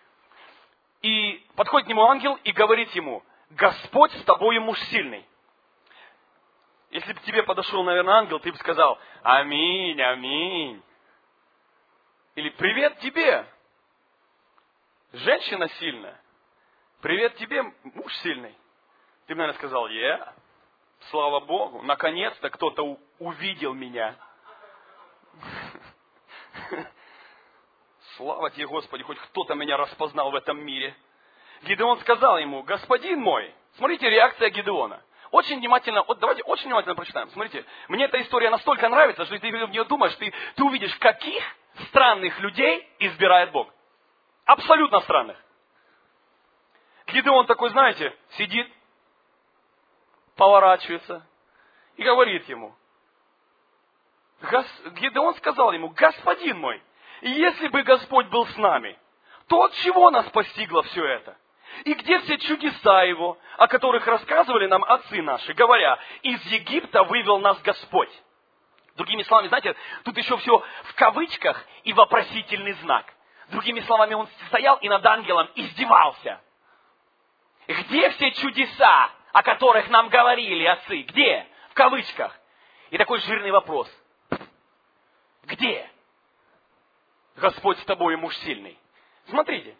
И подходит к нему ангел и говорит ему, Господь с тобою, муж сильный. Если бы к тебе подошел, наверное, ангел, ты бы сказал, аминь, аминь. Или привет тебе, женщина сильная. Привет тебе, муж сильный. Ты бы, наверное, сказал, я, слава Богу, наконец-то кто-то увидел меня. Слава тебе, Господи, хоть кто-то меня распознал в этом мире. Гидеон сказал ему, господин мой, смотрите, реакция Гидеона. Очень внимательно, вот давайте очень внимательно прочитаем. Смотрите, мне эта история настолько нравится, что если ты в нее думаешь, ты, ты увидишь, каких странных людей избирает Бог. Абсолютно странных. Гидеон такой, знаете, сидит, поворачивается и говорит ему, Гидеон сказал ему, господин мой, если бы Господь был с нами, то от чего нас постигло все это? И где все чудеса Его, о которых рассказывали нам отцы наши, говоря, из Египта вывел нас Господь? Другими словами, знаете, тут еще все в кавычках и вопросительный знак. Другими словами, он стоял и над ангелом издевался. Где все чудеса, о которых нам говорили отцы? Где? В кавычках. И такой жирный вопрос. Где? Господь с тобой, муж сильный. Смотрите.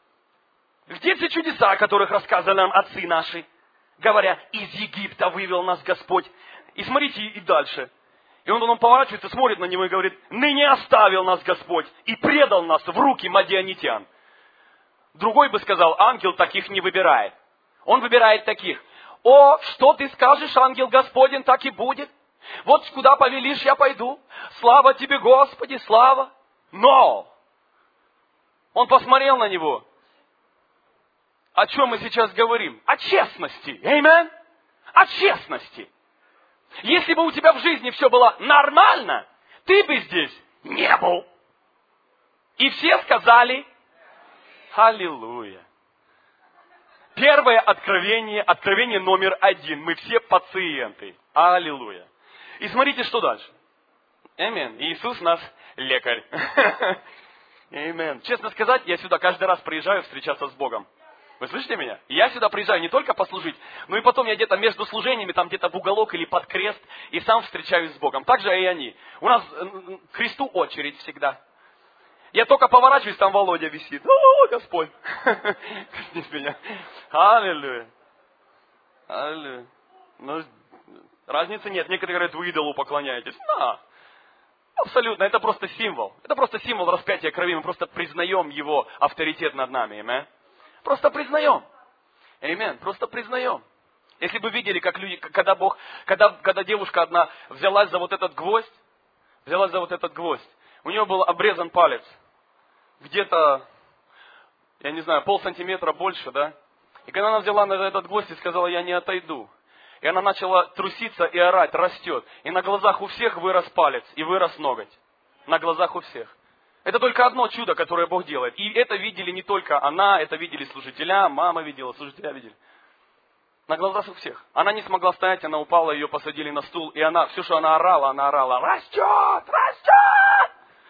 Где все чудеса, о которых рассказывали нам отцы наши, говоря, из Египта вывел нас Господь. И смотрите, и дальше. И он, он поворачивается, смотрит на него и говорит, ныне оставил нас Господь и предал нас в руки мадианитян. Другой бы сказал, ангел таких не выбирает. Он выбирает таких. О, что ты скажешь, ангел Господень, так и будет. Вот куда повелишь, я пойду. Слава тебе, Господи, слава. Но он посмотрел на него. О чем мы сейчас говорим? О честности. Аминь. О честности. Если бы у тебя в жизни все было нормально, ты бы здесь не был. И все сказали аллилуйя. Первое откровение, откровение номер один. Мы все пациенты. Аллилуйя. И смотрите, что дальше. Аминь. Иисус наш лекарь. Аминь. Честно сказать, я сюда каждый раз приезжаю встречаться с Богом. Вы слышите меня? Я сюда приезжаю не только послужить, но и потом я где-то между служениями, там где-то в уголок или под крест, и сам встречаюсь с Богом. Так же и они. У нас к Христу очередь всегда. Я только поворачиваюсь, там Володя висит. О, Господь! Коснись меня. Аллилуйя. Аллилуйя. Ну, разницы нет. Некоторые говорят, вы идолу поклоняетесь. Да. Абсолютно. Это просто символ. Это просто символ распятия крови. Мы просто признаем его авторитет над нами. Аминь. Просто признаем. Аминь. Просто признаем. Если бы видели, как люди, когда Бог, когда, когда девушка одна взялась за вот этот гвоздь, взялась за вот этот гвоздь, у нее был обрезан палец. Где-то, я не знаю, полсантиметра больше, да? И когда она взяла на этот гвоздь и сказала, я не отойду. И она начала труситься и орать, растет. И на глазах у всех вырос палец и вырос ноготь. На глазах у всех. Это только одно чудо, которое Бог делает. И это видели не только она, это видели служителя, мама видела, служителя видели. На глазах у всех. Она не смогла стоять, она упала, ее посадили на стул. И она, все, что она орала, она орала, растет, растет.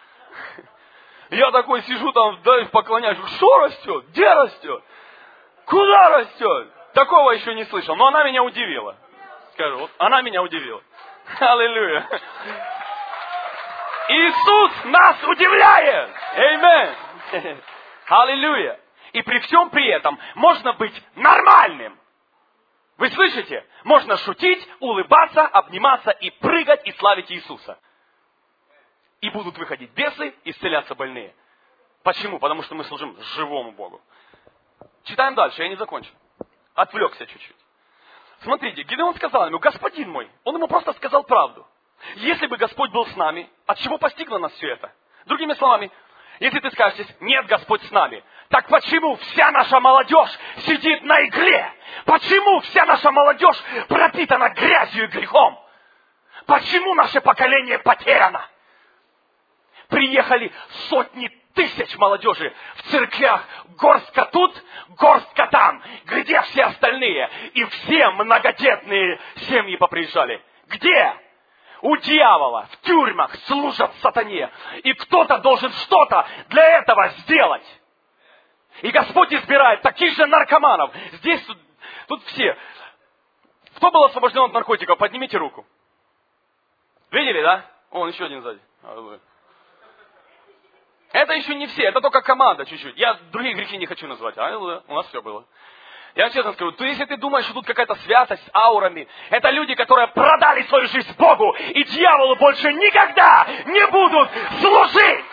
Я такой сижу там, да, поклоняюсь, что растет, где растет, куда растет. Такого еще не слышал, но она меня удивила. Скажу, вот она меня удивила. Аллилуйя. Иисус нас удивляет. Аминь. Аллилуйя. И при всем при этом можно быть нормальным. Вы слышите? Можно шутить, улыбаться, обниматься и прыгать и славить Иисуса. И будут выходить бесы, исцеляться больные. Почему? Потому что мы служим живому Богу. Читаем дальше, я не закончу. Отвлекся чуть-чуть. Смотрите, Гидеон сказал ему: господин мой, он ему просто сказал правду. Если бы Господь был с нами, от чего постигло нас все это? Другими словами, если ты скажешь: нет, Господь с нами, так почему вся наша молодежь сидит на игле? Почему вся наша молодежь пропитана грязью и грехом? Почему наше поколение потеряно? Приехали сотни тысяч молодежи в церквях, горстка тут, горстка там. Где все остальные? И все многодетные семьи поприезжали. Где? У дьявола, в тюрьмах служат сатане. И кто-то должен что-то для этого сделать. И Господь избирает таких же наркоманов. Здесь, тут, тут все. Кто был освобожден от наркотиков? Поднимите руку. Видели, да? Вон еще один сзади. Это еще не все, это только команда чуть-чуть. Я другие грехи не хочу назвать. А у нас все было. Я честно скажу, то если ты думаешь, что тут какая-то святость с аурами, это люди, которые продали свою жизнь Богу, и дьяволу больше никогда не будут служить.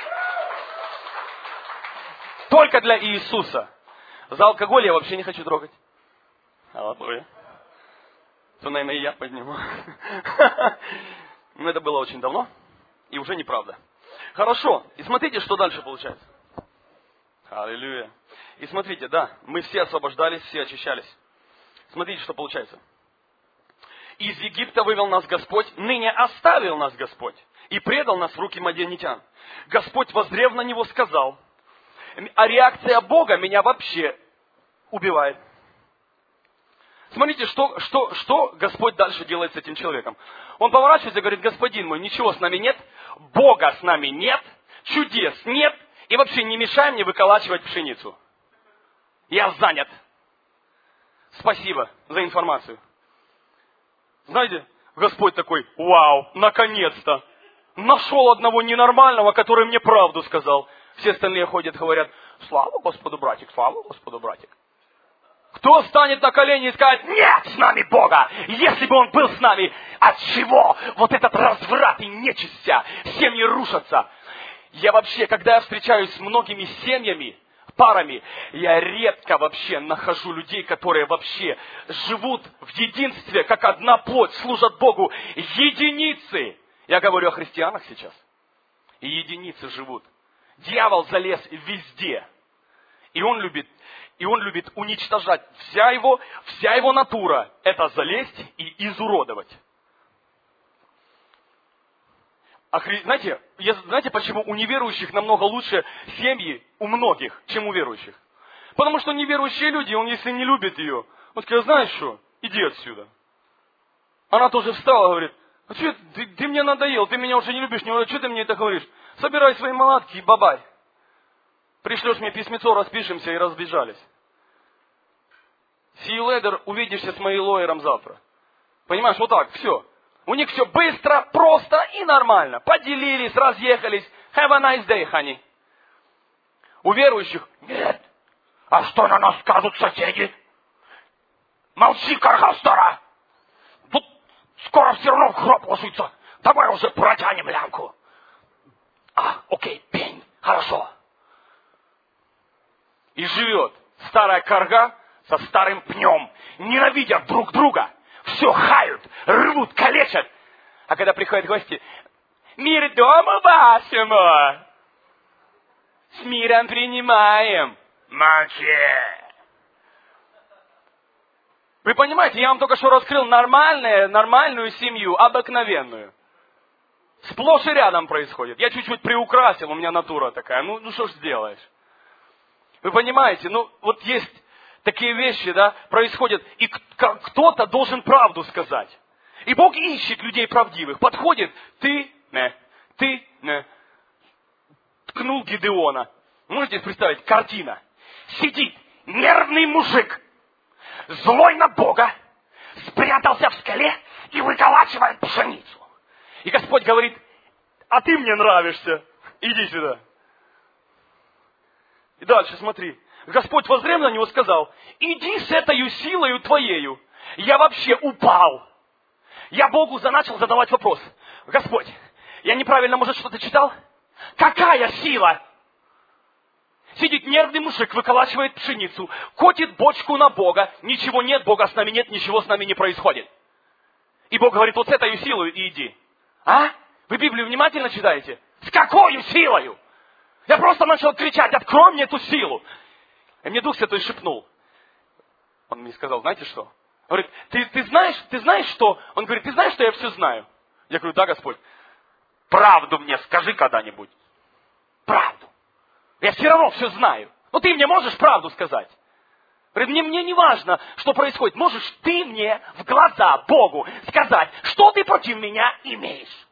Только для Иисуса. За алкоголь я вообще не хочу трогать. Аллилуйя. То, наверное, и я подниму. Но это было очень давно, и уже неправда. Хорошо. И смотрите, что дальше получается. Аллилуйя. И смотрите, да, мы все освобождались, все очищались. Смотрите, что получается. Из Египта вывел нас Господь, ныне оставил нас Господь и предал нас в руки мадианитян. Господь, воззрев на него, сказал: а реакция Бога меня вообще убивает. Смотрите, что, что, что Господь дальше делает с этим человеком. Он поворачивается и говорит: господин мой, ничего с нами нет, Бога с нами нет, чудес нет, и вообще не мешай мне выколачивать пшеницу. Я занят. Спасибо за информацию. Знаете, Господь такой: вау, наконец-то. Нашел одного ненормального, который мне правду сказал. Все остальные ходят, говорят: слава Господу, братик, слава Господу, братик. Кто станет на колени и скажет: нет с нами Бога? Если бы Он был с нами, от чего вот этот разврат и нечисть вся, семьи рушатся? Я вообще, когда я встречаюсь с многими семьями, парами, я редко вообще нахожу людей, которые вообще живут в единстве, как одна плоть, служат Богу. Единицы. Я говорю о христианах сейчас. И единицы живут. Дьявол залез везде. И он любит, и он любит уничтожать. Вся его, вся его натура – это залезть и изуродовать. А хри... знаете, я... знаете, почему у неверующих намного лучше семьи у многих, чем у верующих? Потому что неверующие люди, он если не любит ее, он скажет: знаешь что, иди отсюда. Она тоже встала и говорит: а что, ты, ты мне надоел, ты меня уже не любишь, не, что ты мне это говоришь? Собирай свои малатки и бабай. Пришлешь мне письмецо, распишемся и разбежались. See you later, увидишься с моим лоером завтра. Понимаешь, вот так, все. У них все быстро, просто и нормально. Поделились, разъехались. Have a nice day, honey. У верующих: нет. А что на нас скажут соседи? Молчи, карга стара. Тут скоро все равно в гроб ложится. Давай уже протянем лямку. А, окей, пень, хорошо. И живет старая карга со старым пнем, ненавидят друг друга. Все хают, рвут, калечат. А когда приходят гости: мир дому вашему. С миром принимаем. Молчи. Вы понимаете, я вам только что раскрыл нормальную, нормальную семью, обыкновенную. Сплошь и рядом происходит. Я чуть-чуть приукрасил, у меня натура такая. Ну, ну что ж сделаешь. Вы понимаете, ну вот есть такие вещи, да, происходят, и кто-то должен правду сказать. И Бог ищет людей правдивых. Подходит: ты, не, ты, не. Ткнул Гидеона. Можете представить, картина. Сидит нервный мужик, злой на Бога, спрятался в скале и выколачивает пшеницу. И Господь говорит: а ты мне нравишься, иди сюда. И дальше смотри. Господь, воззрев на него, сказал: иди с этой силою твоею. Я вообще упал. Я Богу начал задавать вопрос: Господь, я неправильно, может, что-то читал? Какая сила? Сидит нервный мужик, выколачивает пшеницу, котит бочку на Бога. Ничего нет, Бога с нами нет, ничего с нами не происходит. И Бог говорит, вот с этой силой и иди. А? Вы Библию внимательно читаете? С какой силою? Я просто начал кричать, открой мне эту силу. И мне Дух Святой шепнул. Он мне сказал, знаете что? Он говорит, ты, ты знаешь, ты знаешь что? Он говорит, ты знаешь, что я все знаю? Я говорю, да, Господь. Правду мне скажи когда-нибудь. Правду. Я все равно все знаю. Но ты мне можешь правду сказать? Говорит, мне, мне не важно, что происходит. Можешь ты мне в глаза Богу сказать, что ты против меня имеешь?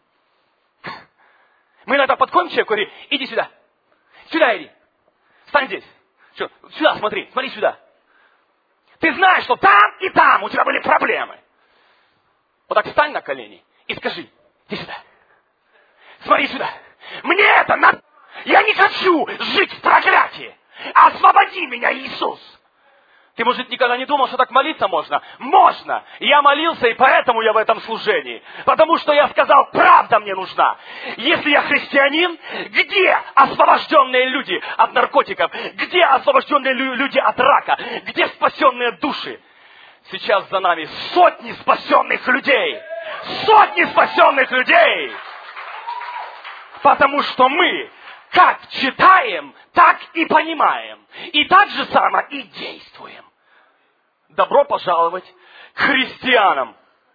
Мы иногда подходим к человеку и говорим, иди сюда. Сюда иди. Стань здесь. Что? Сюда смотри, смотри сюда. Ты знаешь, что там и там у тебя были проблемы. Вот так встань на колени и скажи, иди сюда. Смотри сюда. Мне это надо. Я не хочу жить в проклятии. Освободи меня, Иисус. Ты, может, никогда не думал, что так молиться можно? Можно. Я молился, и поэтому я в этом служении. Потому что я сказал, правда мне нужна. Если я христианин, где освобожденные люди от наркотиков? Где освобожденные люди от рака? Где спасенные души? Сейчас за нами сотни спасенных людей. Сотни спасенных людей. Потому что мы как читаем, так и понимаем. И так же само и действуем. Добро пожаловать к христианам.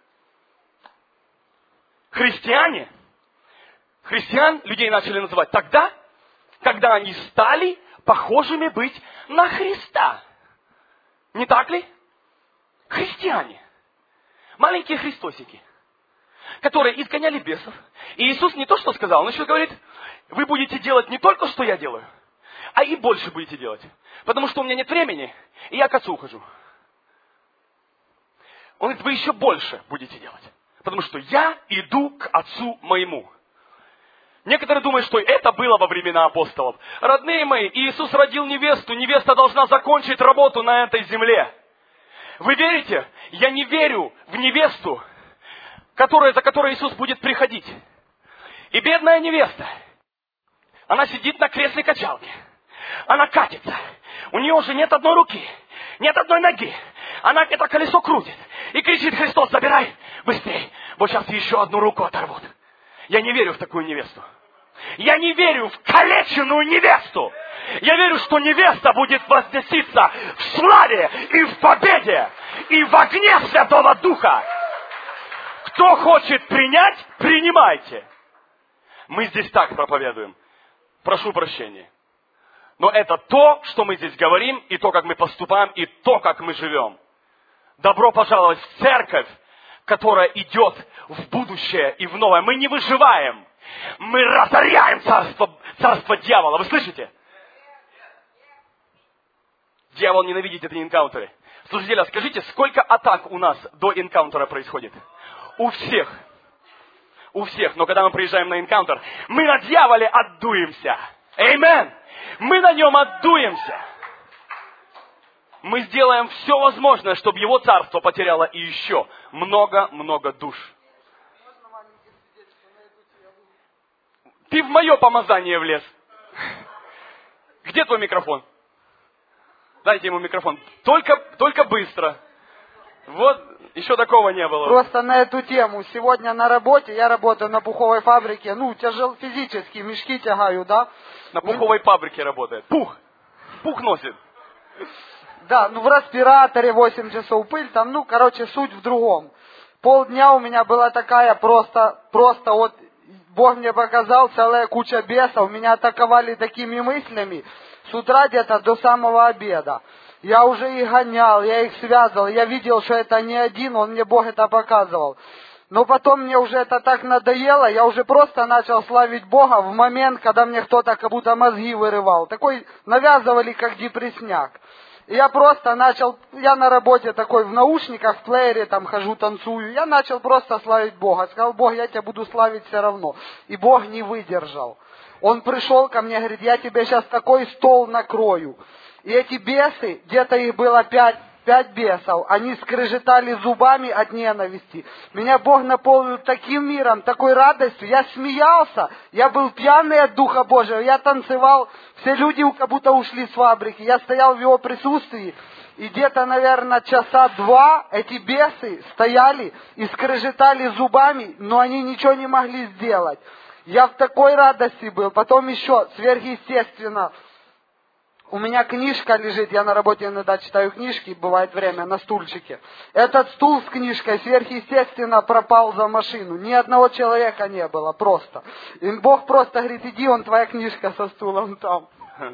Христиане, христиан людей начали называть тогда, когда они стали похожими быть на Христа. Не так ли? Христиане. Маленькие христосики, которые изгоняли бесов. И Иисус не то, что сказал, он еще говорит, вы будете делать не только, что я делаю, а и больше будете делать. Потому что у меня нет времени, и я к Отцу ухожу. Он говорит, вы еще больше будете делать. Потому что я иду к Отцу моему. Некоторые думают, что это было во времена апостолов. Родные мои, Иисус родил невесту. Невеста должна закончить работу на этой земле. Вы верите? Я не верю в невесту, которая, за которой Иисус будет приходить. И бедная невеста, она сидит на кресле качалки. Она катится. У нее уже нет одной руки, нет одной ноги. Она это колесо крутит. И кричит, Христос, забирай быстрее. Вот сейчас еще одну руку оторвут. Я не верю в такую невесту. Я не верю в калеченную невесту. Я верю, что невеста будет возноситься в славе и в победе, и в огне Святого Духа. Кто хочет принять, принимайте. Мы здесь так проповедуем. Прошу прощения. Но это то, что мы здесь говорим, и то, как мы поступаем, и то, как мы живем. Добро пожаловать в церковь, которая идет в будущее и в новое. Мы не выживаем. Мы разоряем царство, царство дьявола. Вы слышите? Дьявол ненавидит эти энкаунтеры. Служители, скажите, сколько атак у нас до энкаунтера происходит? У всех. У всех. Но когда мы приезжаем на энкаунтер, мы на дьяволе отдуемся. Аминь. Мы на нем отдуемся. Мы сделаем все возможное, чтобы его царство потеряло и еще много-много душ. Ты в мое помазание влез. Где твой микрофон? Дайте ему микрофон. Только, только быстро. Вот, еще такого не было. Просто на эту тему. Сегодня на работе, я работаю на пуховой фабрике, ну, тяжел физически, мешки тягаю, да. На пуховой фабрике работает. Пух. Пух носит. Да, ну в респираторе восемь часов пыль, там, ну, короче, суть в другом. Полдня у меня была такая просто, просто вот, Бог мне показал, целая куча бесов, меня атаковали такими мыслями с утра где-то до самого обеда. Я уже их гонял, я их связывал, я видел, что это не один, он мне Бог это показывал. Но потом мне уже это так надоело, я уже просто начал славить Бога в момент, когда мне кто-то как будто мозги вырывал. Такой навязывали, как депресняк. И я просто начал, я на работе такой в наушниках, в плеере там хожу, танцую. Я начал просто славить Бога. Сказал, Бог, я тебя буду славить все равно. И Бог не выдержал. Он пришел ко мне, говорит, я тебе сейчас такой стол накрою. И эти бесы, где-то их было пять, пять бесов. Они скрежетали зубами от ненависти. Меня Бог наполнил таким миром, такой радостью. Я смеялся, я был пьяный от Духа Божьего, я танцевал. Все люди как будто ушли с фабрики. Я стоял в Его присутствии. И где-то, наверное, часа два эти бесы стояли и скрежетали зубами, но они ничего не могли сделать. Я в такой радости был. Потом еще сверхъестественно. У меня книжка лежит, я на работе иногда читаю книжки, бывает время, на стульчике. Этот стул с книжкой сверхъестественно пропал за машину. Ни одного человека не было, просто. И Бог просто говорит, иди, вон твоя книжка со стулом там.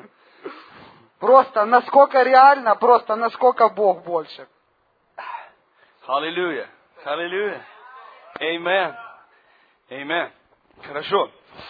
Просто насколько реально, просто насколько Бог больше. Аллилуйя. Аллилуйя. Аминь. Аминь. Хорошо.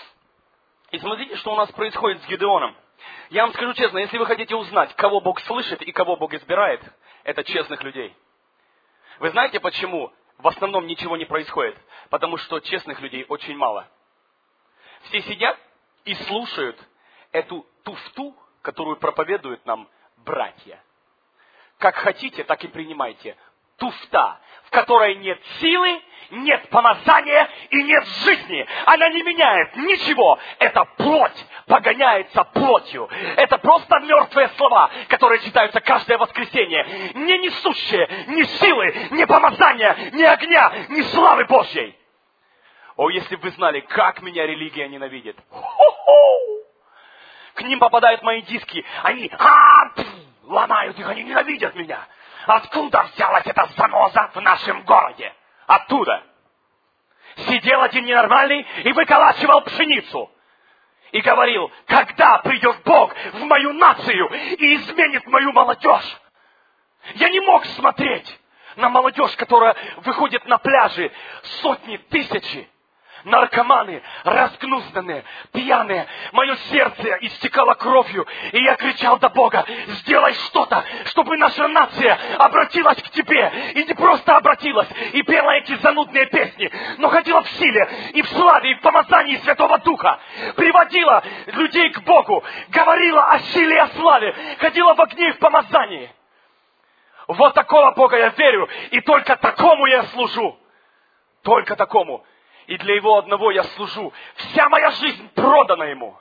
И смотрите, что у нас происходит с Гидеоном. Я вам скажу честно, если вы хотите узнать, кого Бог слышит и кого Бог избирает, это честных людей. Вы знаете, почему в основном ничего не происходит? Потому что честных людей очень мало. Все сидят и слушают эту туфту, которую проповедуют нам братья. Как хотите, так и принимайте. Туфта, в которой нет силы, нет помазания и нет жизни. Она не меняет ничего. Это плоть погоняется плотью. Это просто мертвые слова, которые читаются каждое воскресенье. Не несущие ни силы, ни помазания, ни огня, ни славы Божьей. О, если бы вы знали, как меня религия ненавидит. Хо-хо! К ним попадают мои диски. Они а, пф, ломают их, они ненавидят меня. Откуда взялась эта заноза в нашем городе? Оттуда. Сидел один ненормальный и выколачивал пшеницу. И говорил, когда придет Бог в мою нацию и изменит мою молодежь. Я не мог смотреть на молодежь, которая выходит на пляжи, сотни, тысячи. Наркоманы, разгнузданные, пьяные. Мое сердце истекало кровью, и я кричал до Бога, сделай что-то, чтобы наша нация обратилась к Тебе. И не просто обратилась, и пела эти занудные песни, но ходила в силе, и в славе, и в помазании Святого Духа. Приводила людей к Богу, говорила о силе и о славе, ходила в огне и в помазании. Вот такого Бога я верю, и только такому я служу. Только такому. И для Его одного я служу. Вся моя жизнь продана Ему.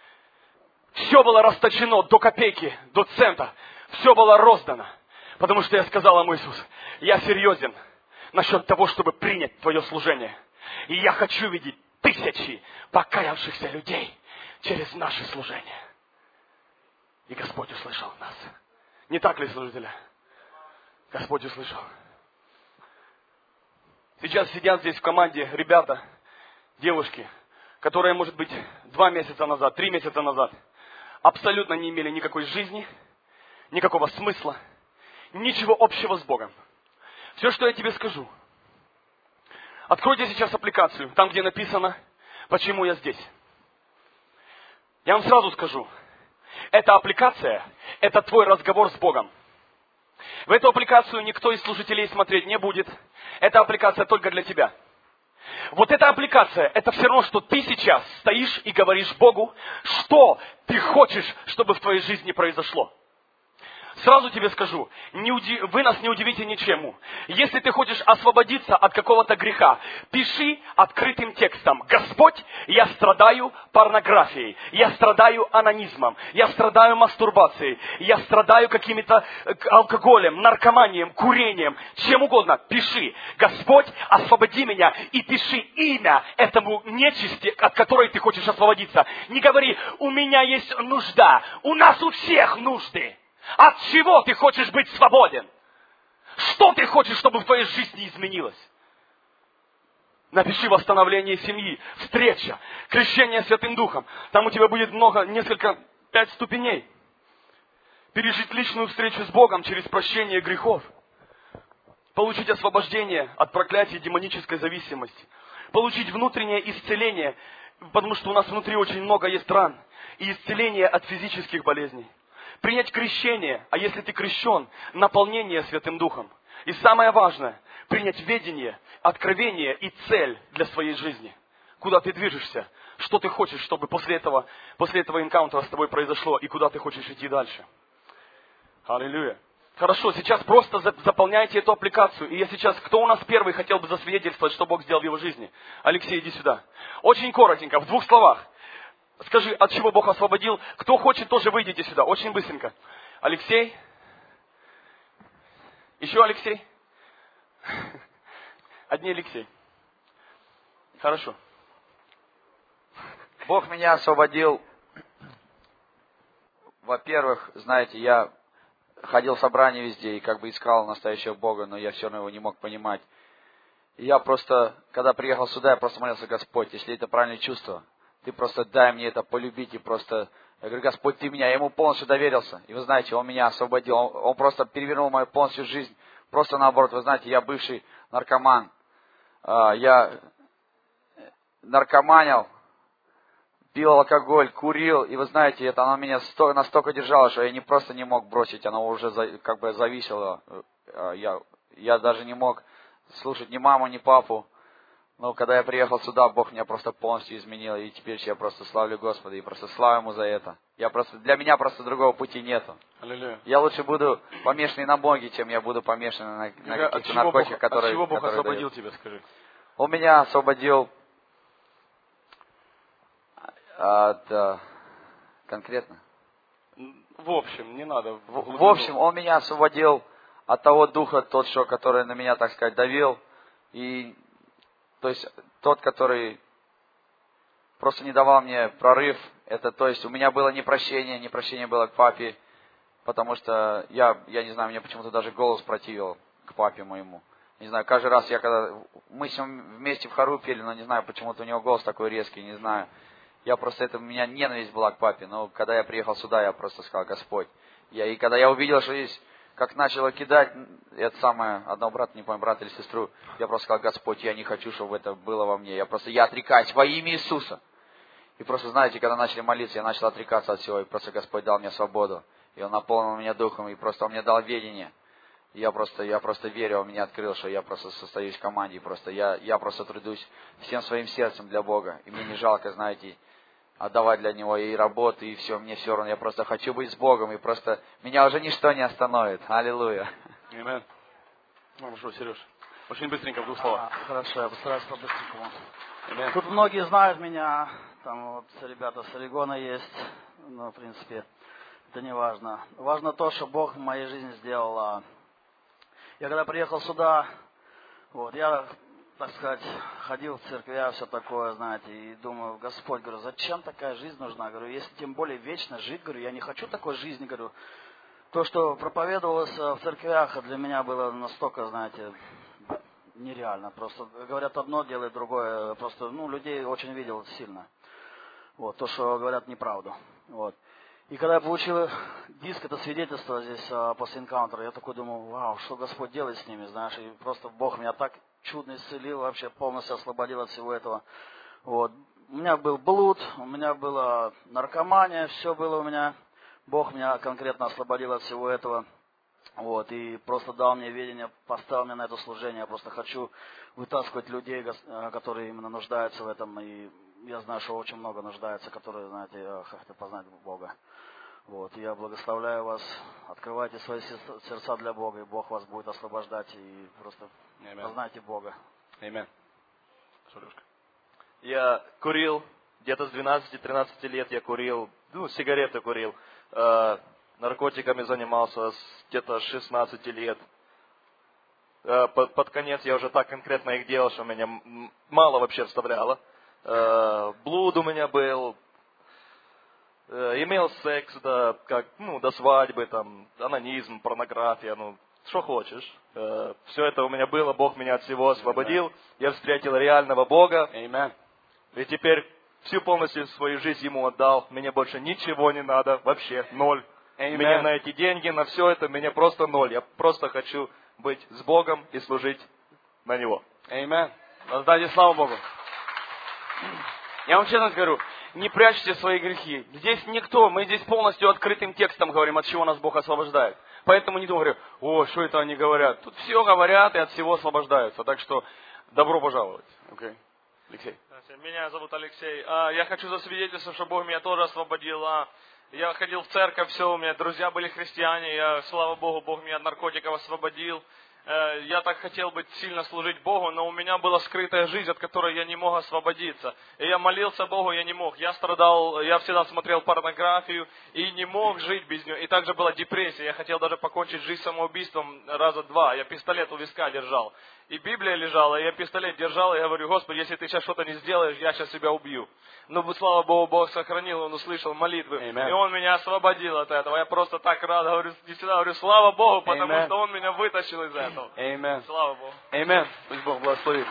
Все было расточено до копейки, до цента. Все было роздано. Потому что я сказал ему, Иисус, я серьезен насчет того, чтобы принять Твое служение. И я хочу видеть тысячи покаявшихся людей через наше служение. И Господь услышал нас. Не так ли, служители? Господь услышал. Сейчас сидят здесь в команде ребята, девушки, которые, может быть, два месяца назад, три месяца назад абсолютно не имели никакой жизни, никакого смысла, ничего общего с Богом. Все, что я тебе скажу. Откройте сейчас аппликацию, там, где написано, почему я здесь. Я вам сразу скажу, эта аппликация, это твой разговор с Богом. В эту аппликацию никто из служителей смотреть не будет. Эта аппликация только для тебя. Вот эта аппликация, это все равно, что ты сейчас стоишь и говоришь Богу, что ты хочешь, чтобы в твоей жизни произошло. Сразу тебе скажу, не уди... вы нас не удивите ничему. Если ты хочешь освободиться от какого-то греха, пиши открытым текстом: Господь, я страдаю порнографией, я страдаю анонизмом, я страдаю мастурбацией, я страдаю каким-то алкоголем, наркоманией, курением, чем угодно. Пиши: Господь, освободи меня, и пиши имя этому нечисти, от которой ты хочешь освободиться. Не говори: у меня есть нужда, у нас у всех нужды. От чего ты хочешь быть свободен? Что ты хочешь, чтобы в твоей жизни изменилось? Напиши: восстановление семьи, встреча, крещение Святым Духом. Там у тебя будет много, несколько, пять ступеней. Пережить личную встречу с Богом через прощение грехов. Получить освобождение от проклятия демонической зависимости. Получить внутреннее исцеление, потому что у нас внутри очень много есть ран. И исцеление от физических болезней. Принять крещение, а если ты крещен, наполнение Святым Духом. И самое важное, принять ведение, откровение и цель для своей жизни. Куда ты движешься, что ты хочешь, чтобы после этого, после этого энкаунтера с тобой произошло, и куда ты хочешь идти дальше. Аллилуйя. Хорошо, сейчас просто заполняйте эту аппликацию. И я сейчас, кто у нас первый хотел бы засвидетельствовать, что Бог сделал в его жизни? Алексей, иди сюда. Очень коротенько, в двух словах. Скажи, от чего Бог освободил. Кто хочет, тоже выйдите сюда. Очень быстренько. Алексей. Еще Алексей. Одни Алексей. Хорошо. Бог меня освободил. Во-первых, знаете, я ходил в собрания везде и как бы искал настоящего Бога, но я все равно его не мог понимать. И я просто, когда приехал сюда, я просто молился: Господь, если это правильное чувство, Ты просто дай мне это полюбить и просто... Я говорю: Господь, Ты меня, я Ему полностью доверился. И вы знаете, Он меня освободил, Он, он просто перевернул мою полностью жизнь. Просто наоборот, вы знаете, я бывший наркоман. Я наркоманил, пил алкоголь, курил, и вы знаете, это оно меня настолько держало, что я не просто не мог бросить, оно уже как бы зависело. Я, я даже не мог слушать ни маму, ни папу. Но когда я приехал сюда, Бог меня просто полностью изменил, и теперь я просто славлю Господа, и просто славлю Ему за это. Я просто, для меня просто другого пути нету. Аллилуйя. Я лучше буду помешанный на Боге, чем я буду помешанный на, на каких-то наркотиках, которые... От чего Бог которые освободил дают. тебя, скажи? Он меня освободил от... а, конкретно? В общем, не надо. В, в общем, Он меня освободил от того духа, тот, что, который на меня, так сказать, давил. И, то есть, тот, который просто не давал мне прорыв. Это, то есть, у меня было непрощение, непрощение было к папе, потому что я, я не знаю, мне почему-то даже голос противил к папе моему. Не знаю, каждый раз я когда... Мы с ним вместе в хору пели, но не знаю, почему-то у него голос такой резкий, не знаю. Я просто, это у меня ненависть была к папе, но когда я приехал сюда, я просто сказал: Господь. Я, и когда я увидел, что здесь, как начало кидать, это самое, одного брата, не помню, брата или сестру, я просто сказал: Господь, я не хочу, чтобы это было во мне. Я просто, я отрекаюсь во имя Иисуса. И просто, знаете, когда начали молиться, я начал отрекаться от всего, и просто Господь дал мне свободу. И Он наполнил меня духом, и просто Он мне дал ведение. И я просто, я просто верю, Он меня открыл, что я просто состоюсь в команде, и просто я, я просто трудусь всем своим сердцем для Бога. И мне не жалко, знаете, отдавать для Него и работу, и все, мне все равно. Я просто хочу быть с Богом, и просто меня уже ничто не остановит. Аллилуйя. Аминь. Хорошо, Сереж. Очень быстренько, в двух словах. А, хорошо, я постараюсь по-быстренькому. Тут многие знают меня, там вот ребята с Орегона есть, но в принципе это не важно. Важно то, что Бог в моей жизни сделал. Я когда приехал сюда, вот, я, так сказать, ходил в церкви, все такое, знаете, и думаю: Господь, говорю, зачем такая жизнь нужна? Говорю, если тем более вечно жить, говорю, я не хочу такой жизни, говорю. То, что проповедовалось в церквях, для меня было настолько, знаете, нереально. Просто говорят одно, делают другое. Просто, ну, людей очень видел сильно. Вот, то, что говорят неправду. Вот. И когда я получил диск, это свидетельство здесь а, после энкаунтера, я такой думал: вау, что Господь делает с ними, знаешь. И просто Бог меня так чудно исцелил, вообще полностью освободил от всего этого. Вот. У меня был блуд, у меня была наркомания, все было у меня. Бог меня конкретно освободил от всего этого. Вот, и просто дал мне видение, поставил меня на это служение. Я просто хочу вытаскивать людей, которые именно нуждаются в этом. И я знаю, что очень много нуждаются, которые, знаете, хотят познать Бога. Вот, и я благословляю вас. Открывайте свои сердца для Бога, и Бог вас будет освобождать. И просто Amen. Познайте Бога. Аминь. Я курил, где-то с двенадцати-тринадцати лет я курил, ну, сигареты курил. Э, наркотиками занимался с где-то шестнадцати лет. Э, под, под конец я уже так конкретно их делал, что меня мало вообще вставляло. Э, блуд у меня был. Э, имел секс, да, как, ну, до свадьбы, там, анонизм, порнография, ну, что хочешь. Э, все это у меня было, Бог меня от всего освободил. Я встретил реального Бога. Amen. И теперь всю полностью свою жизнь Ему отдал. Мне больше ничего не надо, вообще ноль. Amen. Мне на эти деньги, на все это, мне просто ноль. Я просто хочу быть с Богом и служить на Него. Amen. Воздайте славу Богу. Я вам честно скажу, не прячьте свои грехи. Здесь никто, мы здесь полностью открытым текстом говорим, от чего нас Бог освобождает. Поэтому не думаю, о, что это они говорят. Тут все говорят и от всего освобождаются. Так что добро пожаловать. Okay. Алексей. Меня зовут Алексей. Я хочу засвидетельствовать, что Бог меня тоже освободил. Я ходил в церковь, все, у меня друзья были христиане, я, слава Богу, Бог меня от наркотиков освободил. Я так хотел быть сильно служить Богу, но у меня была скрытая жизнь, от которой я не мог освободиться. И я молился Богу, я не мог. Я страдал, я всегда смотрел порнографию и не мог жить без нее. И также была депрессия. Я хотел даже покончить жизнь самоубийством раза два. Я пистолет у виска держал. И Библия лежала, и я пистолет держал, и я говорю: Господи, если ты сейчас что-то не сделаешь, я сейчас себя убью. Но, слава Богу, Бог сохранил, Он услышал молитвы. Amen. И Он меня освободил от этого. Я просто так рад, говорю, не всегда говорю, слава Богу, потому Amen. что Он меня вытащил из этого. Amen. Слава Богу. Amen. Пусть Бог благословит.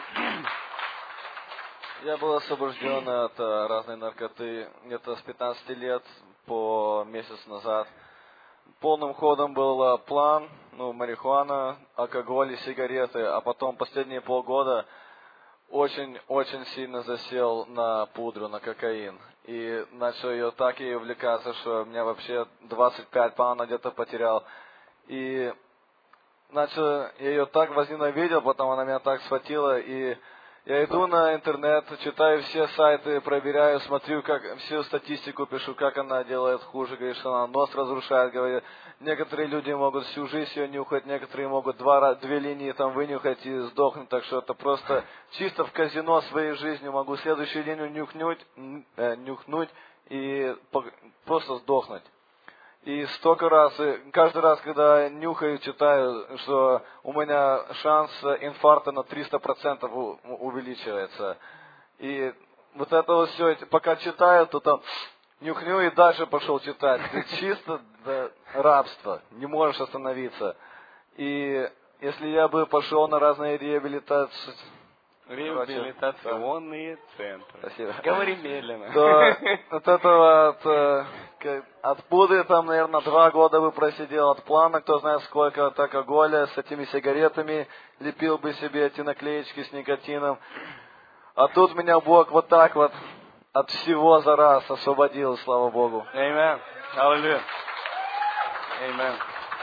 Я был освобожден от э, разной наркоты где-то с пятнадцати лет по месяц назад. Полным ходом был э, план, ну, марихуана, алкоголь и сигареты, а потом последние полгода очень-очень сильно засел на пудру, на кокаин. И начал ее так и увлекаться, что меня вообще двадцать пять паундов где-то потерял. И начал, я ее так возненавидел, потом она меня так схватила, и я иду на интернет, читаю все сайты, проверяю, смотрю, как всю статистику пишу, как она делает хуже, говорит, что она нос разрушает, говорит, некоторые люди могут всю жизнь ее нюхать, некоторые могут два, две линии там вынюхать и сдохнуть, так что это просто чисто в казино своей жизнью могу следующую линию нюхнуть, э, нюхнуть и по, просто сдохнуть. И столько раз, и каждый раз, когда нюхаю, читаю, что у меня шанс инфаркта на триста процентов увеличивается. И вот это вот все, пока читаю, то там нюхню и дальше пошел читать. Ты чисто да, рабство, не можешь остановиться. И если я бы пошел на разные реабилитации, Реабилитационные центры. Спасибо. Говори медленно. То от этого, от, э, от пудры там, наверное, два года бы просидел, от плана, кто знает сколько, от алкоголя, с этими сигаретами, лепил бы себе эти наклеечки с никотином. А тут меня Бог вот так вот от всего за раз освободил, слава Богу. Amen. Аллилуйя. Amen.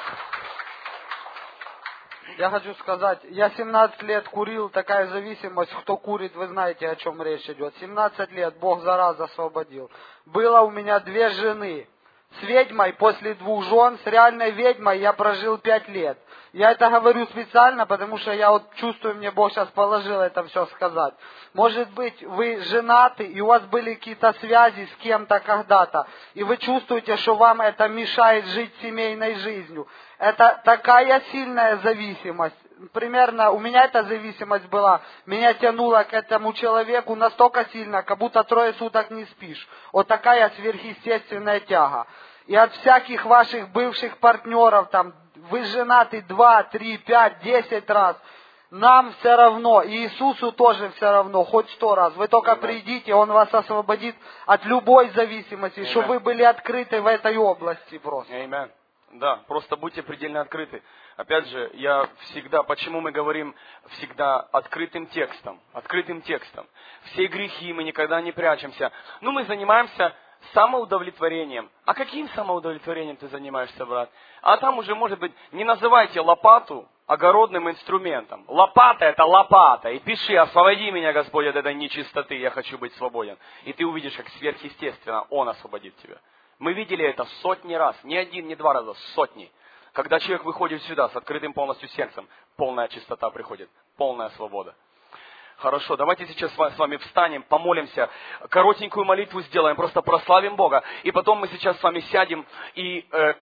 Я хочу сказать, я семнадцать лет курил, такая зависимость, кто курит, вы знаете, о чем речь идет. семнадцать лет Бог за раз освободил. Было у меня две жены. С ведьмой после двух жен, с реальной ведьмой я прожил пять лет. Я это говорю специально, потому что я вот чувствую, мне Бог сейчас положил это все сказать. Может быть, вы женаты, и у вас были какие-то связи с кем-то когда-то, и вы чувствуете, что вам это мешает жить семейной жизнью. Это такая сильная зависимость. Примерно у меня эта зависимость была, меня тянуло к этому человеку настолько сильно, как будто трое суток не спишь. Вот такая сверхъестественная тяга. И от всяких ваших бывших партнеров, там, вы женаты два, три, пять, десять раз, нам все равно, и Иисусу тоже все равно, хоть сто раз. Вы только придите, Он вас освободит от любой зависимости, чтобы вы были открыты в этой области просто. Amen. Да, просто будьте предельно открыты. Опять же, я всегда, почему мы говорим всегда открытым текстом, открытым текстом. Все грехи, мы никогда не прячемся. Ну, мы занимаемся самоудовлетворением. А каким самоудовлетворением ты занимаешься, брат? А там уже, может быть, не называйте лопату огородным инструментом. Лопата — это лопата. И пиши: освободи меня, Господь, от этой нечистоты, я хочу быть свободен. И ты увидишь, как сверхъестественно Он освободит тебя. Мы видели это сотни раз, не один, не два раза, сотни. Когда человек выходит сюда с открытым полностью сердцем, полная чистота приходит, полная свобода. Хорошо, давайте сейчас с вами встанем, помолимся, коротенькую молитву сделаем, просто прославим Бога. И потом мы сейчас с вами сядем и... Э,